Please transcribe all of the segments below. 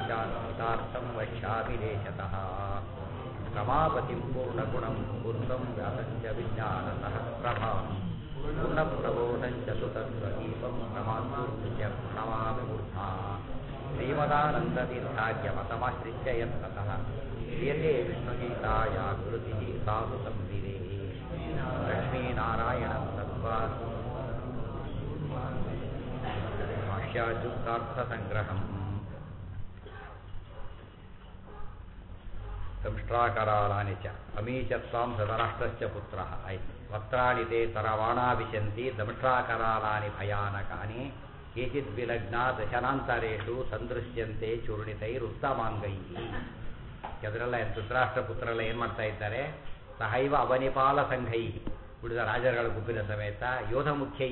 ಚಾರ್ಥಂ ವಕ್ಷ್ಯಾಮಿ ದೇಶತಃ ರಮಾಪತಿಂ ಪೂರ್ಣಗುಣಂ ಪೂರ್ಣಂ ವ್ಯಾಸಂಚ ವಿಜ್ಞಾನಸಹಸ್ರಭಾಂ ಪೂರ್ಣಪ್ರಬೋಧಂಚ ಸುತತ್ವದೀಪಂ ಪ್ರಮಾದ್ಯ ಪ್ರಣಮಾಮಿ ಮೂರ್ಧಾ ಶ್ರೀಮದಾನಂದತೀರ್ಥಾಖ್ಯಮತಮಾಶ್ರಿತ್ಯ ಯತ್ನತಃ ಕ್ರಿಯತೆ ವಿಷ್ಣುಗೀತಾಯ ಗುರುತಿಃ ಸಾಧು ಸಂವಿದೆ ಲಕ್ಷ್ಮೀನಾರಾಯಣಂ ತತ್ವಾ ಭಾಷ್ಯಾಚುಕ್ತಾರ್ಥಸಂಗ್ರಹಂ ಸಂಷ್ಟ್ರಾಕರಾಲಾನಿ ಚ ಅಮೀಚತ್ವಾಂ ಸದರಾಷ್ಟ್ರಶ್ಚ ಪುತ್ರಃ ಆಯ್ತು ವಕ್ತ್ರಾಣಿ ತೇ ತರವಾಣಾ ವಿಶಂತಿ ದಂಷ್ಟ್ರಾಕರಾಲಾನಿ ಭಯಾನಕಾನಿ ಕೇಚಿದ್ ವಿಲಗ್ನಾ ದಶನಾಂತರೇಷು ಸಂದೃಶ್ಯಂತೆ ಚೂರ್ಣಿತೈರುತ್ತಮಾಂಗೈ ಅದರೆಲ್ಲ ಧೃತರಾಷ್ಟ್ರ ಪುತ್ರರೆಲ್ಲ ಏನು ಮಾಡ್ತಾ ಇದ್ದಾರೆ ಸಹೈವ ಅವನಿಪಾಲ ಸಂಘೈ ಉಳಿದ ರಾಜರುಗಳ ಗುಂಪಿನ ಸಮೇತ ಯೋಧ ಮುಖ್ಯೈ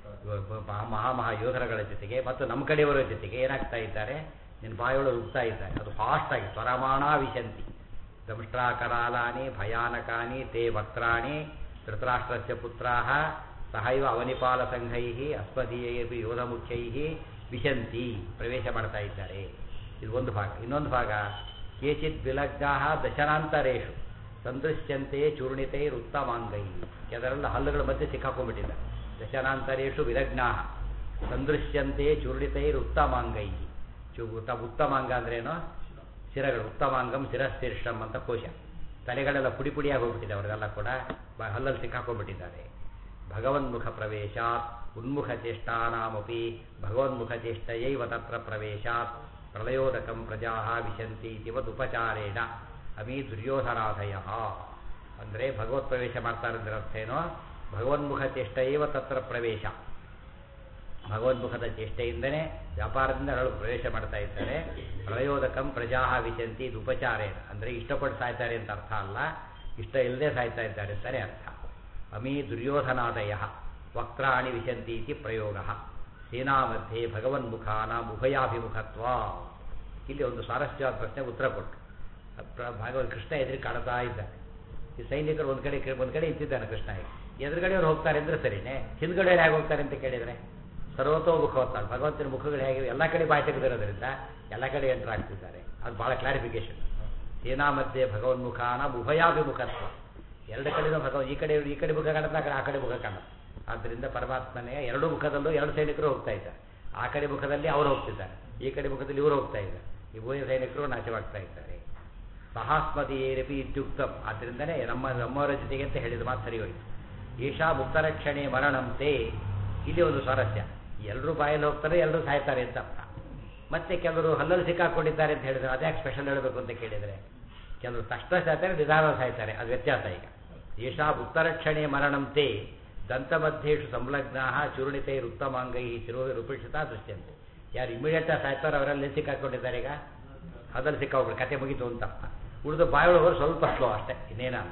ಯೋಧರಗಳ ಜೊತೆಗೆ ಮತ್ತು ನಮ್ಮ ಕಡೆಯವರ ಜೊತೆಗೆ ಏನಾಗ್ತಾ ಇದ್ದಾರೆ ನಿನ್ನ ಬಾಯೋಳು ರುಗ್ತಾ ಇದ್ದಾರೆ ಅದು ಫಾಸ್ಟಾಗಿ ಸ್ವರಮಾಣಾ ವಿಶಂತಿ ದಂಷ್ಟ್ರಾಕರಾಲಾನಿ ಭಯಾನಕಾನಿ ತೇ ವಕ್ತ್ರಾಣಿ ಧೃತರಾಷ್ಟ್ರಸ್ಯ ಪುತ್ರಾಃ ಸಹೈವ ಅವನಿಪಾಲ ಸಂಘೈ ಅಸ್ಮದೀಯೈರ್ಪಿ ಯೋಧ ಮುಖ್ಯೈ ವಿಶಂತಿ ಪ್ರವೇಶ ಮಾಡ್ತಾ ಇದ್ದಾರೆ. ಇದು ಒಂದು ಭಾಗ. ಇನ್ನೊಂದು ಭಾಗ ಕೇಚಿತ್ ವಿಲಗ್ನಾ ದಶನಾಂತರೇಷು ಸಂದೃಶ್ಯಂತೆ ಚೂರ್ಣಿತೈರುತ್ತಮಾಂಗೈ ಅದರೆಲ್ಲ ಹಲ್ಲುಗಳ ಮಧ್ಯೆ ಸಿಕ್ಕಾಕೊಂಡ್ಬಿಟ್ಟಿದ್ದಾರೆ. ದಶನಾಂತರೇಷು ವಿಲಗ್ನಾ ಸಂದೃಶ್ಯಂತೆ ಚೂರ್ಣಿತೈರುತ್ತಮಾಂಗೈ ಉತ್ತಮಾಂಗ ಅಂದ್ರೇನು ಶಿರಗಳು ಉತ್ತಮಾಂಗಂ ಶಿರಶೀರ್ಷಂ ಅಂತ ಕೋಶ ತಲೆಗಳೆಲ್ಲ ಪುಡಿ ಪುಡಿಯಾಗಿ ಹೋಗ್ಬಿಟ್ಟಿದೆ ಅವರೆಲ್ಲ ಕೂಡ ಹಲ್ಲಲ್ಲಿ ಸಿಕ್ಕಾಕೊಂಡ್ಬಿಟ್ಟಿದ್ದಾರೆ. ಭಗವನ್ಮುಖ ಪ್ರವೇಶಾತ್ ಉನ್ಮುಖ ಚೇಷ್ಟಾನಾಮಪಿ ಭಗವನ್ಮುಖ ಚೇಷ್ಟಯೈವ ತತ್ರ ಪ್ರವೇಶಾತ್ ಪ್ರಳಯೋದಕಂ ಪ್ರಜಾ ವಿಶಂತಿ ಇವದುಪಚಾರೇಣ ಅಮೀ ದುರ್ಯೋಧನಾದಯ ಅಂದರೆ ಭಗವತ್ ಪ್ರವೇಶ ಮಾಡ್ತಾರಂದ್ರೆ ಅರ್ಥ ಏನೋ ಭಗವನ್ಮುಖ ಚೇಷ್ಟಯೈವ ತತ್ರ ಪ್ರವೇಶ ಭಗವನ್ಮುಖದ ಚೇಷ್ಟೆಯಿಂದನೇ ವ್ಯಾಪಾರದಿಂದ ಅವರು ಪ್ರವೇಶ ಮಾಡ್ತಾ ಇದ್ದಾರೆ. ಪ್ರಳಯೋದಕಂ ಪ್ರಜಾ ವಿಶಂತಿ ಇದು ಉಪಚಾರೇಣ ಅಂದರೆ ಇಷ್ಟಪಟ್ಟು ಸಾಯ್ತಾರೆ ಅಂತ ಅರ್ಥ ಅಲ್ಲ, ಇಷ್ಟ ಇಲ್ಲದೆ ಸಾಯ್ತಾ ಇದ್ದಾರೆ ಅಂತಾನೆ ಅರ್ಥ. ಅಮೀ ದುರ್ಯೋಧನಾದಯ ವಕ್ತ್ರಾಣಿ ವಿಶಂತಿ ಇತಿ ಪ್ರಯೋಗ ಸೇನಾ ಮಧ್ಯೆ ಭಗವನ್ಮುಖಾನಾಂ ಉಭಯಾಭಿಮುಖತ್ವ. ಇಲ್ಲಿ ಒಂದು ಸ್ವಾರಸ್ಯವಾದ ಪ್ರಶ್ನೆ ಉತ್ತರ ಕೊಟ್ಟು ಭಾಗವತ್ ಕೃಷ್ಣ ಎದುರು ಕಾಣ್ತಾ ಇದ್ದಾನೆ. ಈ ಸೈನಿಕರು ಒಂದು ಕಡೆ ಇತ್ತಿದ್ದಾನೆ ಕೃಷ್ಣ ಎದುರುಗಡೆಯವ್ರು ಹೋಗ್ತಾರೆ ಅಂದರೆ ಸರಿನೇ, ಹಿಂದ್ಗಡೆ ಹೇಗೆ ಹೋಗ್ತಾರೆ ಅಂತ ಕೇಳಿದರೆ ಸರ್ವತೋಮುಖ ಹೋಗ್ತಾರೆ. ಭಗವಂತನ ಮುಖಗಳು ಹೇಗೆ ಎಲ್ಲ ಕಡೆ ಬಾಯಿ ತೆಗೆದಿರೋದ್ರಿಂದ ಎಲ್ಲ ಕಡೆ ಎಂಟರ್ ಆಗ್ತಿದ್ದಾರೆ. ಅದು ಭಾಳ ಕ್ಲಾರಿಫಿಕೇಶನ್. ಸೇನಾ ಮಧ್ಯೆ ಭಗವನ್ಮುಖಾನಾಂ ಉಭಯಾಭಿಮುಖತ್ವ ಎರಡು ಕಡೆನೂ ಈ ಕಡೆ ಮುಖ ಕಾಣುತ್ತೆ, ಆ ಕಡೆ ಮುಖ ಕಾಣುತ್ತೆ. ಆದ್ದರಿಂದ ಪರಮಾತ್ಮನೇ ಎರಡೂ ಮುಖದಲ್ಲೂ ಎರಡು ಸೈನಿಕರು ಹೋಗ್ತಾ ಇದ್ದಾರೆ. ಆ ಕಡೆ ಮುಖದಲ್ಲಿ ಅವರು ಹೋಗ್ತಿದ್ದಾರೆ, ಈ ಕಡೆ ಮುಖದಲ್ಲಿ ಇವರು ಹೋಗ್ತಾ ಇದ್ದಾರೆ. ಈ ಉಭಯ ಸೈನಿಕರು ನಾಶವಾಗ್ತಾ ಇದ್ದಾರೆ. ಸಹಾಸ್ಮದೀಯರಪಿ ಇತ್ಯುಕ್ತಂ. ಆದ್ದರಿಂದಲೇ ನಮ್ಮವರ ಜೊತೆಗೆ ಅಂತ ಹೇಳಿದ ಮಾತು ಸರಿ ಹೋಯಿತು. ಈಶಾ ಮುಕ್ತರಕ್ಷಣೆ ಮರಣಂತೆ. ಇಲ್ಲಿ ಒಂದು ಸ್ವಾರಸ್ಯ, ಎಲ್ಲರೂ ಬಾಯಲ್ಲಿ ಹೋಗ್ತಾರೆ, ಎಲ್ಲರೂ ಸಾಯ್ತಾರೆ ಅಂತ ಅರ್ಥ. ಮತ್ತೆ ಕೆಲವರು ಹಲ್ಲಲ್ಲಿ ಸಿಕ್ಕಾಕೊಂಡಿದ್ದಾರೆ ಅಂತ ಹೇಳಿದ್ರೆ ಅದ್ಯಾಕೆ ಸ್ಪೆಷಲ್ ಹೇಳಬೇಕು ಅಂತ ಕೇಳಿದರೆ ಕೆಲವರು ತಕ್ಷಣ ಸಾಯ್ತಾರೆ, ನಿಧಾನ ಸಾಯ್ತಾರೆ, ಅದು ವ್ಯತ್ಯಾಸ. ಈಗ ಈಶಾ ಮುಕ್ತರಕ್ಷಣೆ ಮರಣಂತೆ ದಂತಮಧ್ಯೇಶು ಸಂಲಗ್ನಾ ಚೂರ್ಣಿತೈರುತ್ತಮಾಂಗೈ ಶಿರೋರುಪೇಕ್ಷಿತಾ ದೃಶ್ಯಂತೆ. ಯಾರು ಇಮಿಡಿಯೇಟಾಗಿ ಸಾಯ್ತಾರೋ ಅವರಲ್ಲಿ ಸಿಕ್ಕಾಕೊಂಡಿದ್ದಾರೆ. ಈಗ ಅದ್ರಲ್ಲಿ ಸಿಕ್ಕಾಗ್ಬಿಟ್ಟು ಕತೆ ಮುಗಿತು ಅಂತ ಉಳಿದು ಬಾಯೊಳಗೋರು ಸ್ವಲ್ಪ ಸ್ಲೋ ಅಷ್ಟೇ, ಇನ್ನೇನಲ್ಲ.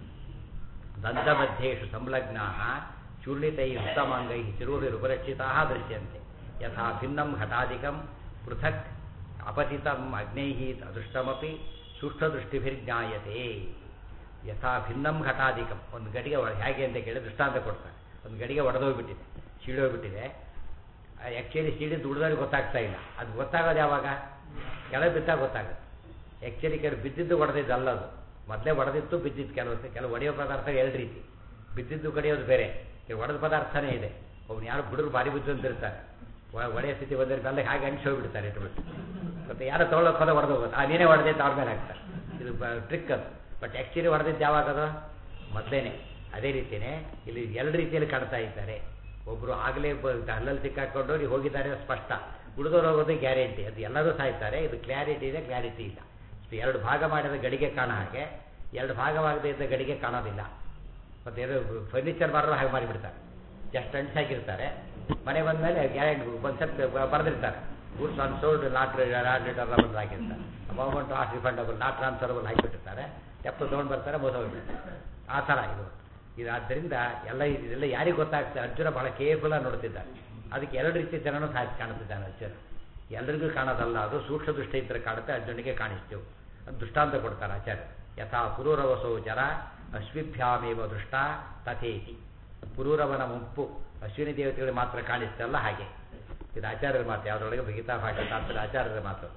ದಂತಮಧ್ಯೇಶು ಸಂಲಗ್ನಾ ಚೂರ್ಣಿತೈರುತ್ತಮಾಂಗೈ ಶಿರೋರುಪರಕ್ಷಿತಾ ದೃಶ್ಯಂತೆ. ಯಥಾ ಭಿನ್ನಂ ಘಟಾಧಿಕಂ ಪೃಥಕ್ ಅಪತಿತಂ ಅಗ್ನೈಃ ಅದೃಷ್ಟಮಪಿ ಸೂಕ್ಷ್ಮದೃಷ್ಟಿಭಿರ್ಜ್ಞಾಯತೆ. ಯಥಾ ಭಿನ್ನಂ ಘಟಾಧಿಕಂ. ಒಂದು ಗಡಿಗೆ ಹೇಗೆ ಅಂತ ಕೇಳಿ ದೃಷ್ಟಾಂತ ಕೊಡ್ತಾರೆ. ಒಂದು ಗಡಿಗೆ ಒಡೆದೋಗ್ಬಿಟ್ಟಿದೆ, ಸೀಳೋಗ್ಬಿಟ್ಟಿದೆ. ಆ್ಯಕ್ಚುಲಿ ಸೀಳಿದ್ದು ಉಳಿದವ್ರಿಗೆ ಗೊತ್ತಾಗ್ತಾ ಇಲ್ಲ. ಅದು ಗೊತ್ತಾಗೋದು ಯಾವಾಗ? ಕೆಳಗೆ ಬಿದ್ದಾಗ ಗೊತ್ತಾಗುತ್ತೆ. ಆ್ಯಕ್ಚುಲಿ ಕೆಲವು ಬಿದ್ದಿದ್ದು ಒಡೆದಿದ್ದು ಅಲ್ಲದು, ಮೊದಲೇ ಒಡೆದಿತ್ತು ಬಿದ್ದಿದ್ದು. ಕೆಲವು ಒಡೆಯೋ ಪದಾರ್ಥ ಎರಡು ರೀತಿ, ಬಿದ್ದಿದ್ದು ಕಡಿಯೋದು ಬೇರೆ, ಕೆಲವು ಒಡೆದ ಪದಾರ್ಥನೇ ಇದೆ. ಒಬ್ಬನು ಯಾರು ಹುಡುಗರು ಭಾರಿ ಬಿದ್ದು ಅಂತಿರ್ತಾರೆ, ಒಡೆಯ ಸ್ಥಿತಿ ಬಂದರೆ ಅಲ್ಲಿಗೆ ಹಾಗೆ ಅಂಟಿಸಿ ಹೋಗ್ಬಿಡ್ತಾರೆ ಇಟ್ಬಿಟ್ಟು. ಮತ್ತು ಯಾರೋ ತೊಗೊಳಕ್ಕೆ ಹೋದ ಹೊಡೆದು ಹೋಗೋದು, ನೀನೇ ಹೊಡೆದಿದ್ದು ಅವ್ರ ಮೇಲೆ ಹಾಕ್ತಾರೆ. ಇದು ಟ್ರಿಕ್ ಅದು. ಬಟ್ ಆ್ಯಕ್ಚುಲಿ ಹೊಡೆದಿದ್ದು ಯಾವಾಗದು? ಮೊದಲೇನೆ. ಅದೇ ರೀತಿಯೇ ಇಲ್ಲಿ ಎರಡು ರೀತಿಯಲ್ಲಿ ಕಾಣ್ತಾ ಇದ್ದಾರೆ. ಒಬ್ಬರು ಆಗಲೇ ಹಲ್ಲಲ್ಲಿ ಸಿಕ್ಕಾಕೊಂಡು ಹೋಗಿದ್ದಾರೆ ಸ್ಪಷ್ಟ, ಉಳಿದವ್ರು ಹೋಗೋದು ಗ್ಯಾರಂಟಿ. ಅದು ಎಲ್ಲರೂ ಸಾಯ್ತಾರೆ. ಇದು ಕ್ಲಾರಿಟಿ ಇದೆ, ಕ್ಲಾರಿಟಿ ಇಲ್ಲ. ಎರಡು ಭಾಗ ಮಾಡಿದ ಗಡಿಗೆ ಕಾಣೋ ಹಾಗೆ ಎರಡು ಭಾಗವಾಗದೇ ಇದ್ದ ಗಡಿಗೆ ಕಾಣೋದಿಲ್ಲ. ಮತ್ತು ಏನು ಫರ್ನಿಚರ್ ಮಾರೋರು ಹಾಗೆ ಮಾಡಿಬಿಡ್ತಾರೆ, ಜಸ್ಟ್ ಅಂಟ್ಸ್ ಹಾಕಿರ್ತಾರೆ. ಮನೆ ಬಂದ ಮೇಲೆ ಗ್ಯಾರಂಟಿ ಕನ್ಸೆಪ್ಟ್ ಬರೆದಿರ್ತಾರೆ, goods on sold not returnable ಹಾಕಿರ್ತಾರೆ, amount not refundable not transferable ಹಾಕಿಬಿಟ್ಟಿರ್ತಾರೆ. ಎಪ್ಪತ್ತು ತೊಗೊಂಡು ಬರ್ತಾರೆ, ಮೋಸ ಹೋಗ್ಬಿಡ್ತಾರೆ. ಆ ಥರ ಇದು ಆದ್ದರಿಂದ ಇದೆಲ್ಲ ಯಾರಿಗೆ ಗೊತ್ತಾಗ್ತದೆ? ಅರ್ಜುನ ಬಹಳ ಕೇರ್ಫುಲ್ಲಾಗಿ ನೋಡ್ತಿದ್ದಾನೆ. ಅದಕ್ಕೆ ಎರಡು ರೀತಿ ಜನನೂ ಕಾಣುತ್ತಿದ್ದಾನೆ ಅರ್ಜುನ. ಎಲ್ರಿಗೂ ಕಾಣೋದಲ್ಲ, ಅದು ಸೂಕ್ಷ್ಮ ದೃಷ್ಟಿ ಇದ್ದರೆ ಕಾಣುತ್ತೆ, ಅರ್ಜುನಿಗೆ ಕಾಣಿಸ್ತೇವೆ. ಅದು ದೃಷ್ಟಾಂತ ಕೊಡ್ತಾರೆ ಆಚಾರ್ಯ. ಯಥಾ ಪುರೂರವಸೋ ಜರ ಅಶ್ವಿಭ್ಯಾಮೇವ ದೃಷ್ಟ ತಥೇತಿ. ಪುರೂರವನ ಮುಪ್ಪು ಅಶ್ವಿನಿ ದೇವತೆಗಳಿಗೆ ಮಾತ್ರ ಕಾಣಿಸ್ತಲ್ಲ ಹಾಗೆ. ಇದು ಆಚಾರ್ಯರ ಮಾತು. ಯಾವುದರೊಳಗೆ ಭಗೀತಾ ಭಾಷೆ ತಾತ್ಪರ್ಯ ಆಚಾರ್ಯರ ಮಾತು.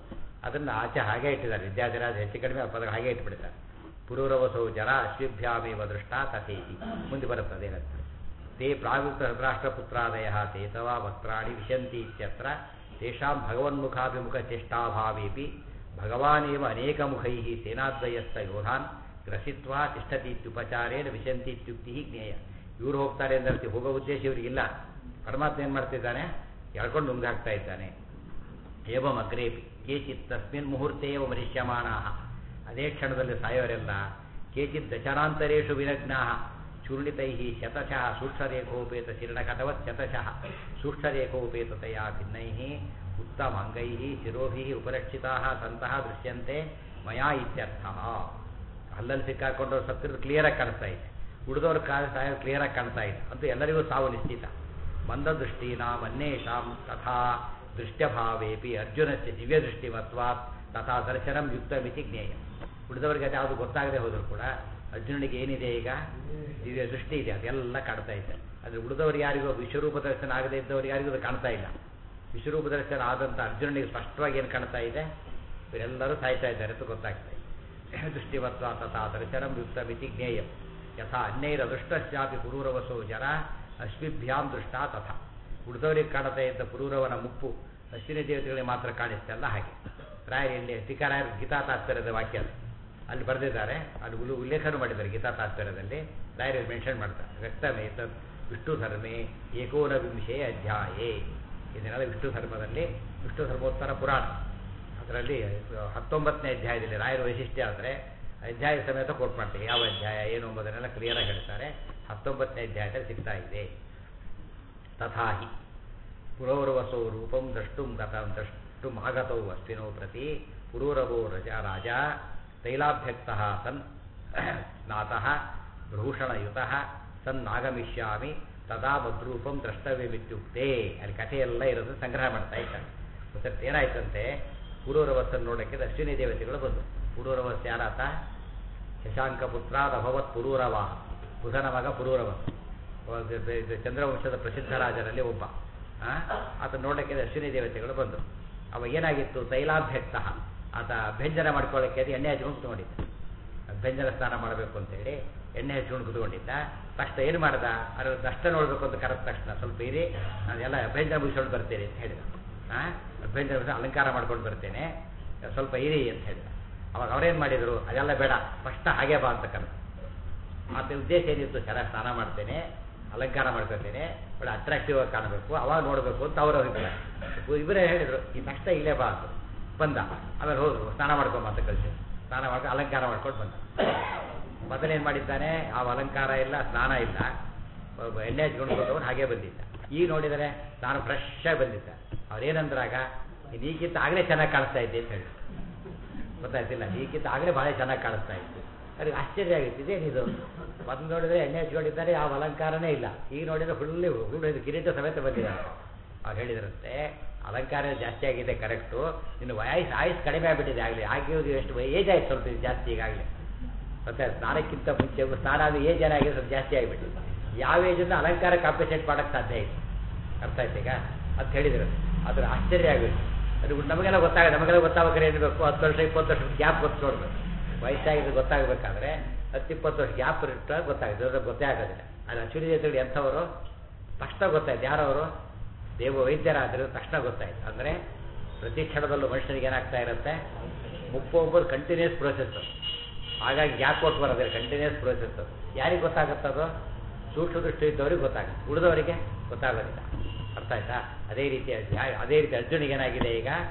ಅದನ್ನು ಆಚೆ ಹಾಗೆ ಇಟ್ಟಿದ್ದಾರೆ ವಿದ್ಯಾಧಿರಾಜ ಹೆಚ್ಚು ಕಡಿಮೆ ಆ ಪದ ಹಾಗೆ ಇಟ್ಬಿಡ್ತಾರೆ. ಪುರೂರವಸೌ ಜರ ಅಶ್ವಿಭ್ಯಾಮೇವ ದೃಷ್ಟ ತಥೇತಿ ಮುಂದೆ ಬರುತ್ತದೆ ಏನಂತ ತೇ ಪ್ರಾವೃತ್ತ ಧೃತರಾಷ್ಟ್ರಪುತ್ರಾದಯ ತೇತವ ವಕ್ರಾಣಿ ವಿಶಂತಿ ಇತ್ಯತ್ರ ತೇಷಾಂ ಭಗವನ್ಮುಖಾಭಿಮುಖ ಚೇಷ್ಟಾಭಾವೇಪಿ ಭಗವಾನೇವ ಅನೇಕಮುಖೈ ಸೇನಾದ್ವಯಸ್ಥ ಯೋಧಾನ್ ಗ್ರಸಿತ್ವಾ ತಿಷ್ಠತೀತ್ಯುಪಚಾರೇಣ ವಿಶಂತಿ ಇತ್ಯುಕ್ತಿ ಜ್ಞೇಯ. ಇವರು ಹೋಗ್ತಾರೆ ಅಂದರೆ ಹೋಗೋ ಉದ್ದೇಶ ಇವರಿಗಿಲ್ಲ. ಪರಮಾತ್ಮ ಏನು ಮಾಡ್ತಿದ್ದಾನೆ, ಎಳ್ಕೊಂಡು ನುಂಗಾಕ್ತಾ ಇದ್ದಾನೆ. ಏವಂ ಅಗ್ರೇಪಿ ಕೇಚಿತ್ ತಸ್ಮಿನ್ ಮುಹೂರ್ತೆ ಏವ ಮರಿಷ್ಯಮಾಣಾ, ಅದೇ ಕ್ಷಣದಲ್ಲಿ ಸಾಯೋರೆಲ್ಲ ಕೇಚಿತ್ ದಶರಾಂತರೇಷು ವಿನಗ್ನಾ ಚೂರ್ಣಿತೈ ಶತಶಃ ಸೂಕ್ಷ್ಮರೇಖೋಪೇತ ಶಿರಣಕಟವತ್ ಶತಶಃ ಸೂಕ್ಷ್ಮರೇಖೋಪೇತತೆಯ ಭಿನ್ನೈ ಉತ್ತಮಾಂಗೈ ಶಿರೋಭಿ ಉಪರಕ್ಷಿತಾ ಸಂತಹ ದೃಶ್ಯಂತೆ ಮಯಾ ಇತ್ಯರ್ಥ. ಅಲ್ಲಲ್ಲಿ ಸಿಕ್ಕಾಕೊಂಡು ಸತ್ತಿರೋದು ಕ್ಲಿಯರಾಗಿ ಕಾಣಿಸ್ತಾ ಇದೆ, ಉಳಿದವ್ರ ಸಾಯೋದು ಕ್ಲಿಯರಾಗಿ ಕಾಣ್ತಾ ಇದೆ. ಅಂತೂ ಎಲ್ಲರಿಗೂ ಸಾವು ನಿಶ್ಚಿತ. ಮಂದದೃಷ್ಟೀನಾಂ ಅನ್ಯೇಷಾಂ ತಥಾ ದೃಷ್ಟ್ಯಭಾವೇಪಿ ಅರ್ಜುನಸ್ಯ ದಿವ್ಯದೃಷ್ಟಿವತ್ವಾತ್ ತಥಾ ದರ್ಶನಂ ಯುಕ್ತಮಿತಿ ಜ್ಞೇಯ. ಉಳಿದವರಿಗೆ ಅದು ಯಾವುದು ಗೊತ್ತಾಗದೆ ಹೋದರೂ ಕೂಡ ಅರ್ಜುನನಿಗೆ ಏನಿದೆ, ಈಗ ದಿವ್ಯ ದೃಷ್ಟಿ ಇದೆ, ಅದೆಲ್ಲ ಕಾಣ್ತಾ ಇದೆ. ಆದರೆ ಉಳಿದವ್ರಿಗೆ ಯಾರಿಗೂ ವಿಶ್ವರೂಪ ದರ್ಶನ ಆಗದೇ ಇದ್ದವ್ರಿಗೆ ಯಾರಿಗೂ ಅದು ಕಾಣ್ತಾ ಇಲ್ಲ. ವಿಶ್ವರೂಪ ದರ್ಶನ ಆದಂಥ ಅರ್ಜುನನಿಗೆ ಸ್ಪಷ್ಟವಾಗಿ ಏನು ಕಾಣ್ತಾ ಇದೆ, ಇವರೆಲ್ಲರೂ ಸಾಯ್ತಾ ಇದ್ದಾರೆ ಅಂತ ಗೊತ್ತಾಗ್ತಾ ಇದೆ. ದೃಷ್ಟಿವತ್ವ ತಥಾ ದರ್ಶನಂ ಯುಕ್ತಮಿತಿ ಜ್ಞೇಯಂ ಯಥಾ ಅನ್ಯೈರದೃಷ್ಟಸ್ಯಾಪಿ ಪುರೂರವಸೋ ಜರ ಅಶ್ವಿಭ್ಯಾಂ ದೃಷ್ಟ ತಥಾ. ಉಳಿದವರಿಗೆ ಕಾಣ್ತಾ ಇದ್ದ ಪುರೂರವನ ಮುಪ್ಪು ಅಶ್ವಿನಿ ದೇವತೆಗಳಿಗೆ ಮಾತ್ರ ಕಾಣಿಸ್ತಲ್ಲ ಹಾಗೆ. ರಾಯರಲ್ಲಿ ಟೀಕಾರಾಯರು ಗೀತಾ ತಾತ್ಪರ್ಯದ ವಾಕ್ಯ ಅಲ್ಲಿ ಬರೆದಿದ್ದಾರೆ, ಅಲ್ಲಿ ಉಲ್ಲೇಖನೂ ಮಾಡಿದ್ದಾರೆ ಗೀತಾ ತಾತ್ಪರ್ಯದಲ್ಲಿ. ರಾಯರು ಮೆನ್ಷನ್ ಮಾಡ್ತಾರೆ ವ್ಯಕ್ತಮೇತ ವಿಷ್ಣು ಧರ್ಮೇ ಏಕೋನವಿಂಶೇ ಅಧ್ಯಾಯೇ. ಇದನ್ನೆಲ್ಲ ವಿಷ್ಣು ಧರ್ಮದಲ್ಲಿ ವಿಷ್ಣು ಧರ್ಮೋತ್ತರ ಪುರಾಣ ಅದರಲ್ಲಿ 19ನೇ ಅಧ್ಯಾಯದಲ್ಲಿ ರಾಯರ ವೈಶಿಷ್ಟ್ಯ ಆದರೆ ಅಧ್ಯಾಯ ಸಮೇತ ಕೋಟ್ ಮಾಡ್ತೀವಿ. ಯಾವ ಅಧ್ಯಾಯ ಏನು ಎಂಬುದನ್ನೆಲ್ಲ ಕ್ಲಿಯರಾಗಿ ಹೇಳ್ತಾರೆ. 19ನೇ ಅಧ್ಯಾಯದಲ್ಲಿ ಸಿಗ್ತಾ ಇದೆ. ತಥಾಹಿ ಪುರೂರವಸೋ ರೂಪಂ ದ್ರಷ್ಟುಂ ಆಗತೌ ಅಸ್ತಿನೋ ಪ್ರತಿ ಪುರೂರವೋ ರಾಜ ತೈಲಾಭ್ಯಕ್ತಃ ಸನ್ ಸ್ನಾತಃ ಭೂಷಣಯುತಃ ಸನ್ನಾಗಮಿಷ್ಯಾಮಿ ತದಾ ಮದ್ರೂಪಂ ದ್ರಷ್ಟವ್ಯಮಿತ್ಯುಕ್ತೆ. ಅಲ್ಲಿ ಕಥೆಯೆಲ್ಲ ಇರೋದು ಸಂಗ್ರಹ ಮಾಡ್ತಾ ಇದ್ದಾರೆ. ಮತ್ತೆ ಏನಾಯ್ತಂತೆ, ಪುರೂರವಸ್ಸನ್ನು ನೋಡೋಕ್ಕೆ ಅಶ್ವಿನಿ ದೇವತೆಗಳು ಬಂದರು. ಪುರೂರವಸ್ ಯಾರಾತ? ಶಶಾಂಕ ಪುತ್ರಾದಭವತ್ ಪುರೂರವ, ಬುಧನ ಮಗ ಪುರೂರವಸ್, ಚಂದ್ರವಂಶದ ಪ್ರಸಿದ್ಧ ರಾಜರಲ್ಲಿ ಒಬ್ಬ. ಆತ ನೋಡೋಕ್ಕೆ ಅಶ್ವಿನಿ ದೇವತೆಗಳು ಬಂದರು. ಅವ ಏನಾಗಿತ್ತು, ತೈಲಾಭ್ಯಕ್ತ, ಆತ ಅಭ್ಯಂಜನ ಮಾಡ್ಕೊಳ್ಳೋಕ್ಕೆ ಅದು ಎಣ್ಣೆ ಹಚ್ಕೊಂಡು ಕುತ್ಕೊಂಡಿದ್ದ. ಅಭ್ಯಂಜನ ಸ್ನಾನ ಮಾಡಬೇಕು ಅಂತೇಳಿ ಎಣ್ಣೆ ಹಚ್ಕೊಂಡು ಕುತ್ಕೊಂಡಿದ್ದ. ತಕ್ಷಣ ಏನು ಮಾಡ್ದ, ಅದ್ರ ದಷ್ಟ ನೋಡಬೇಕು ಅಂತ ಕರೆದ ತಕ್ಷಣ ಸ್ವಲ್ಪ ಇರಿ, ನಾನು ಎಲ್ಲ ಅಭ್ಯಂಜನ ಮುಗಿಸ್ಕೊಂಡು ಬರ್ತೇನೆ ಅಂತ ಹೇಳಿದ. ಅಭ್ಯಂಜನ ಅಲಂಕಾರ ಮಾಡ್ಕೊಂಡು ಬರ್ತೇನೆ, ಸ್ವಲ್ಪ ಇರಿ ಅಂತ ಹೇಳಿದ. ಅವಾಗ ಅವ್ರೇನು ಮಾಡಿದರು, ಅದೆಲ್ಲ ಬೇಡ, ಫಸ್ಟ್ ಹಾಗೆ ಬಾ ಅಂತ ಕರೆದ. ಆತ ಉದ್ದೇಶ ಏನಿತ್ತು, ಚೆನ್ನಾಗಿ ಸ್ನಾನ ಮಾಡ್ತೇನೆ, ಅಲಂಕಾರ ಮಾಡ್ಕೊತೇನೆ, ಬಟ್ ಅಟ್ರಾಕ್ಟಿವ್ ಆಗಿ ಕಾಣಬೇಕು, ಅವಾಗ ನೋಡಬೇಕು ಅಂತ ಅವರು ಅಭಿಪ್ರಾಯ. ಇವರೇ ಹೇಳಿದರು, ಈ ತಕ್ಷಣ ಇಲ್ಲೇ ಬಾ ಅಂತ ಬಂದ. ಆಮೇಲೆ ಹೋದ್ರು, ಸ್ನಾನ ಮಾಡ್ಕೊಂಬ ಅಂತ ಕಳಿಸಿ. ಸ್ನಾನ ಮಾಡ್ಕೊಂಡು ಅಲಂಕಾರ ಮಾಡ್ಕೊಂಡು ಬಂದ. ಮೊದಲೇನು ಮಾಡಿದ್ದಾನೆ, ಆ ಅಲಂಕಾರ ಇಲ್ಲ, ಸ್ನಾನ ಇಲ್ಲ, ಎಣ್ಣೆ ಹಚ್ಕೊಂಡು ಬಂದವನು ಹಾಗೆ ಬಂದಿದ್ದ. ಈಗ ನೋಡಿದರೆ ನಾನು ಫ್ರೆಶ್ ಆಗಿ ಬಂದಿದ್ದ. ಅವ್ರೇನಂದ್ರಾಗ, ಈಗಿಂತ ಆಗಲೇ ಚೆನ್ನಾಗಿ ಕಾಣಿಸ್ತಾ ಇದ್ದೆ ಅಂತ ಹೇಳಿ. ಗೊತ್ತಾಯ್ತಿಲ್ಲ, ಈಗಿಂತ ಆಗಲೇ ಭಾಳ ಚೆನ್ನಾಗಿ ಕಾಣಿಸ್ತಾ ಇತ್ತು. ಅವ್ರಿಗೆ ಆಶ್ಚರ್ಯ ಆಗಿತ್ತು, ಇದೇನಿದು, ಮೊದಲು ನೋಡಿದರೆ ಎಣ್ಣೆ ಹಚ್ಕೊಂಡಿದ್ದಾರೆ, ಯಾವ ಅಲಂಕಾರನೇ ಇಲ್ಲ. ಈಗ ನೋಡಿದರೆ ಹುಳ್ಳು ಇದು ಕಿರೀಟ ಸಮೇತ ಬಂದಿದ್ದಾರೆ. ಅವ್ರು ಹೇಳಿದ್ರಂತೆ, ಅಲಂಕಾರ ಜಾಸ್ತಿ ಆಗಿದೆ ಕರೆಕ್ಟು, ಇನ್ನು ಆಯುಸ್ ಕಡಿಮೆ ಆಗಿಬಿಟ್ಟಿದೆ ಆಗಲಿ, ಆಗಿರೋದು ಎಷ್ಟು ಏಜ್ ಆಯ್ತು ಸ್ವಲ್ಪ ಇದು ಜಾಸ್ತಿ ಈಗಾಗಲೇ. ಮತ್ತೆ ಸ್ನಾನಕ್ಕಿಂತ ಮುಂಚೆ ಸ್ನಾನ ಅದು ಏಜ್ ಏನಾಗಿದೆ ಸ್ವಲ್ಪ ಜಾಸ್ತಿ ಆಗಿಬಿಟ್ಟಿದೆ. ಯಾವ ಏಜನ್ನು ಅಲಂಕಾರ ಕಾಂಪನ್ಸೇಟ್ ಮಾಡೋಕ್ಕೆ ಸಾಧ್ಯ ಆಯಿತು. ಅರ್ಥ ಆಯ್ತು ಈಗ ಅಂತ ಹೇಳಿದ್ರು. ಅದ್ರ ಆಶ್ಚರ್ಯ ಆಗುತ್ತೆ. ಅದು ನಮಗೆಲ್ಲ ನಮಗೆಲ್ಲ ಗೊತ್ತಾಗ್ಬೇಕಾದ್ರೆ ಏನು ಬೇಕು, 10 ವರ್ಷ 20 ವರ್ಷದ ಗ್ಯಾಪ್ ಗೊತ್ತು ನೋಡ್ಬೇಕು. ವಯಸ್ಸಾಗಿದ್ದು ಗೊತ್ತಾಗಬೇಕಾದ್ರೆ 10-20 ವರ್ಷ ಗ್ಯಾಪ್ ಇಟ್ಟಾಗ ಗೊತ್ತಾಗುತ್ತೆ, ಗೊತ್ತೇ ಆಗೋದಿಲ್ಲ. ಅದು ಅಶ್ವಿನಿ ದೇವತೆಗಳು ಎಂಥವರು ತಕ್ಷಣ ಗೊತ್ತಾಯ್ತು. ಯಾರವರು? ದೇವ ವೈದ್ಯರಾದರೂ ತಕ್ಷಣ ಗೊತ್ತಾಯ್ತು. ಅಂದರೆ ಪ್ರತಿ ಕ್ಷಣದಲ್ಲೂ ಮನುಷ್ಯನಿಗೆ ಏನಾಗ್ತಾ ಇರುತ್ತೆ, ಮುಪ್ಪು ಒಬ್ಬರು ಕಂಟಿನ್ಯೂಸ್ ಪ್ರೋಸೆಸ್ಸು. ಹಾಗಾಗಿ ಗ್ಯಾಪ್ ಕೊಟ್ಟು ಬರೋದಿಲ್ಲ, ಕಂಟಿನ್ಯೂಸ್ ಪ್ರೋಸೆಸ್ಸು. ಯಾರಿಗೆ ಗೊತ್ತಾಗುತ್ತದು? ಸೂಕ್ಷ್ಮ ದೃಷ್ಟಿ ಇದ್ದವ್ರಿಗೆ ಗೊತ್ತಾಗುತ್ತೆ, ಉಳಿದವರಿಗೆ ಗೊತ್ತಾಗೋದಿಲ್ಲ. ಅರ್ಥ ಆಯ್ತಾ? ಅದೇ ರೀತಿ ಅರ್ಜುನಿಗೆ ಏನಾಗಿದೆ,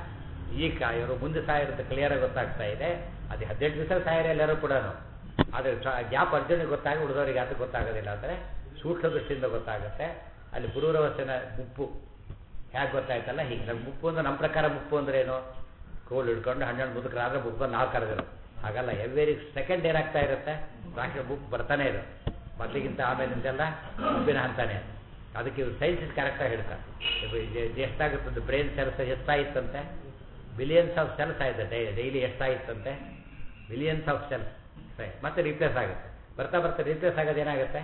ಈಗ ಇವರು ಮುಂದೆ ಸಾಯಿರುತ್ತೆ ಕ್ಲಿಯರಾಗಿ ಗೊತ್ತಾಗ್ತಾ ಇದೆ. ಅದು 18 ದಿವಸ ಸಾಯರ ಎಲ್ಲರೂ ಕೂಡ. ಆದರೆ ಗ್ಯಾಪ್ ಅರ್ಜುನಿಗೆ ಗೊತ್ತಾಗಿ ಉಳಿದವರಿಗೆ ಯಾತಕ್ಕೆ ಗೊತ್ತಾಗೋದಿಲ್ಲ ಅಂದರೆ ಸೂಕ್ಷ್ಮ ದೃಷ್ಟಿಯಿಂದ ಗೊತ್ತಾಗುತ್ತೆ. ಅಲ್ಲಿ ಪುರೂರವಸ್ಸನ ಮುಪ್ಪು ಹೇಗೆ ಗೊತ್ತಾಯ್ತಲ್ಲ ಹೀಗೆ. ನಮ್ಮ ಮುಪ್ಪು ಅಂದ್ರೆ ನಮ್ಮ ಪ್ರಕಾರ ಮುಪ್ಪು ಅಂದ್ರೆ ಏನು, ಕೋಲ್ ಹಿಡ್ಕೊಂಡು 12 ಮುದುಕರಾದ್ರೆ ಮುಪ್ಪು ನಾವು ಕರೆದಿರೋ ಹಾಗಲ್ಲ. ಎವ್ರಿ ಸೆಕೆಂಡ್ ಏನಾಗ್ತಾ ಇರುತ್ತೆ, ರಾಷ್ಟ್ರ ಮುಪ್ಪು ಬರ್ತಾನೆ ಇರೋ ಮೊದಲಿಗಿಂತ ಆಮೇಲಿಂದೆಲ್ಲ ಮುಪ್ಪಿನ ಹಂತಾನೆ. ಅದಕ್ಕೆ ಇವ್ರು ಸೈನ್ಸ್ ಕರೆಕ್ಟಾಗಿ ಹೇಳ್ತಾರೆ. ಎಷ್ಟಾಗುತ್ತದೆ ಬ್ರೈನ್ ಸೆಲ್ಸ್ ಎಷ್ಟಾಗಿತ್ತಂತೆ, ಬಿಲಿಯನ್ಸ್ ಆಫ್ ಸೆಲ್ಸ್ ಆಯಿತು ಡೈಲಿ ಎಷ್ಟಾಗಿತ್ತಂತೆ, ಬಿಲಿಯನ್ಸ್ ಆಫ್ ಸೆಲ್ಸ್. ಮತ್ತೆ ರಿಪ್ಲೇಸ್ ಆಗುತ್ತೆ, ಬರ್ತಾ ಬರ್ತಾ ರಿಪ್ಲೇಸ್ ಆಗೋದು ಏನಾಗುತ್ತೆ,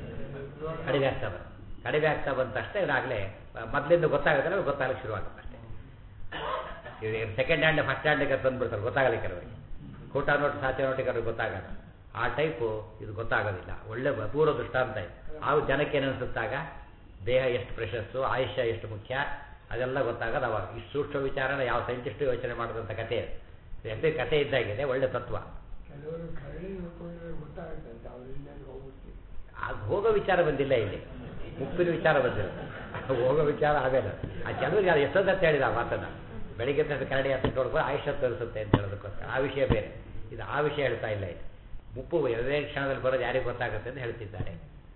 ಕಡಿಮೆ ಆಗ್ತಾ ಬರುತ್ತೆ. ಕಡಿಮೆ ಆಗ್ತಾ ಬಂತಷ್ಟೇ ಇದಾಗಲೇ ಮೊದಲಿಂದ ಗೊತ್ತಾಗೋದ್ರೆ ಗೊತ್ತಾಗಲಿಕ್ಕೆ ಶುರುವಾಗುತ್ತೆ ಅಷ್ಟೇ. ಸೆಕೆಂಡ್ ಹ್ಯಾಂಡ್ ಫಸ್ಟ್ ಹ್ಯಾಂಡಿಗೆ ತಂದುಬಿಡ್ತಾರೆ, ಗೊತ್ತಾಗಲಿಕ್ಕೆ ಅವರಿಗೆ. ಕೋಟಾ ನೋಟ್ ಸಾಚೆ ನೋಟಿಗೆ ಅವ್ರಿಗೆ ಗೊತ್ತಾಗಲ್ಲ. ಆ ಟೈಪು ಇದು ಗೊತ್ತಾಗೋದಿಲ್ಲ. ಒಳ್ಳೆ ಪೂರ್ವ ದೃಷ್ಟಾಂತ ಇದೆ. ಆ ಜನಕ್ಕೆ ಏನನ್ಸುತ್ತಾಗ ದೇಹ ಎಷ್ಟು ಪ್ರೆಷಸ್ಸು, ಆಯುಷ್ಯ ಎಷ್ಟು ಮುಖ್ಯ, ಅದೆಲ್ಲ ಗೊತ್ತಾಗೋದು ಅವಾಗ. ಇಷ್ಟು ಸೂಕ್ಷ್ಮ ವಿಚಾರನ ಯಾವ ಸೈಂಟಿಸ್ಟು ಯೋಚನೆ ಮಾಡಿದಂಥ ಕಥೆ ಅದು. ಕಥೆ ಇದ್ದಾಗಿದೆ, ಒಳ್ಳೆ ತತ್ವ. ಅದು ಹೋಗೋ ವಿಚಾರ ಬಂದಿಲ್ಲ ಇಲ್ಲಿ, ಮುಪ್ಪಿನ ವಿಚಾರ ಬಂದಿಲ್ಲ. ಹೋಗೋ ವಿಚಾರ ಆಗೋಲ್ಲ. ಆ ಕೆಲವರಿಗೆ ಅದು ಎಷ್ಟೊಂದು ಹೇಳಿದ ಆ ಮಾತನ್ನು. ಬೆಳಿಗ್ಗೆ ಕರಡಿ ಅಂತ ನೋಡ್ಬೋದು ಆಯುಷ್ಯ ತೋರಿಸುತ್ತೆ ಅಂತ ಹೇಳೋದಕ್ಕೋಸ್ಕರ ಆ ವಿಷಯ ಬೇರೆ, ಇದು ಆ ವಿಷಯ ಹೇಳ್ತಾ ಇಲ್ಲ. ಇದು ಮುಪ್ಪು ಯಾವುದೇ ಕ್ಷಣದಲ್ಲಿ ಬರೋದು ಯಾರಿಗೆ ಗೊತ್ತಾಗುತ್ತೆ ಅಂತ ಹೇಳ್ತಿದ್ದಾರೆ.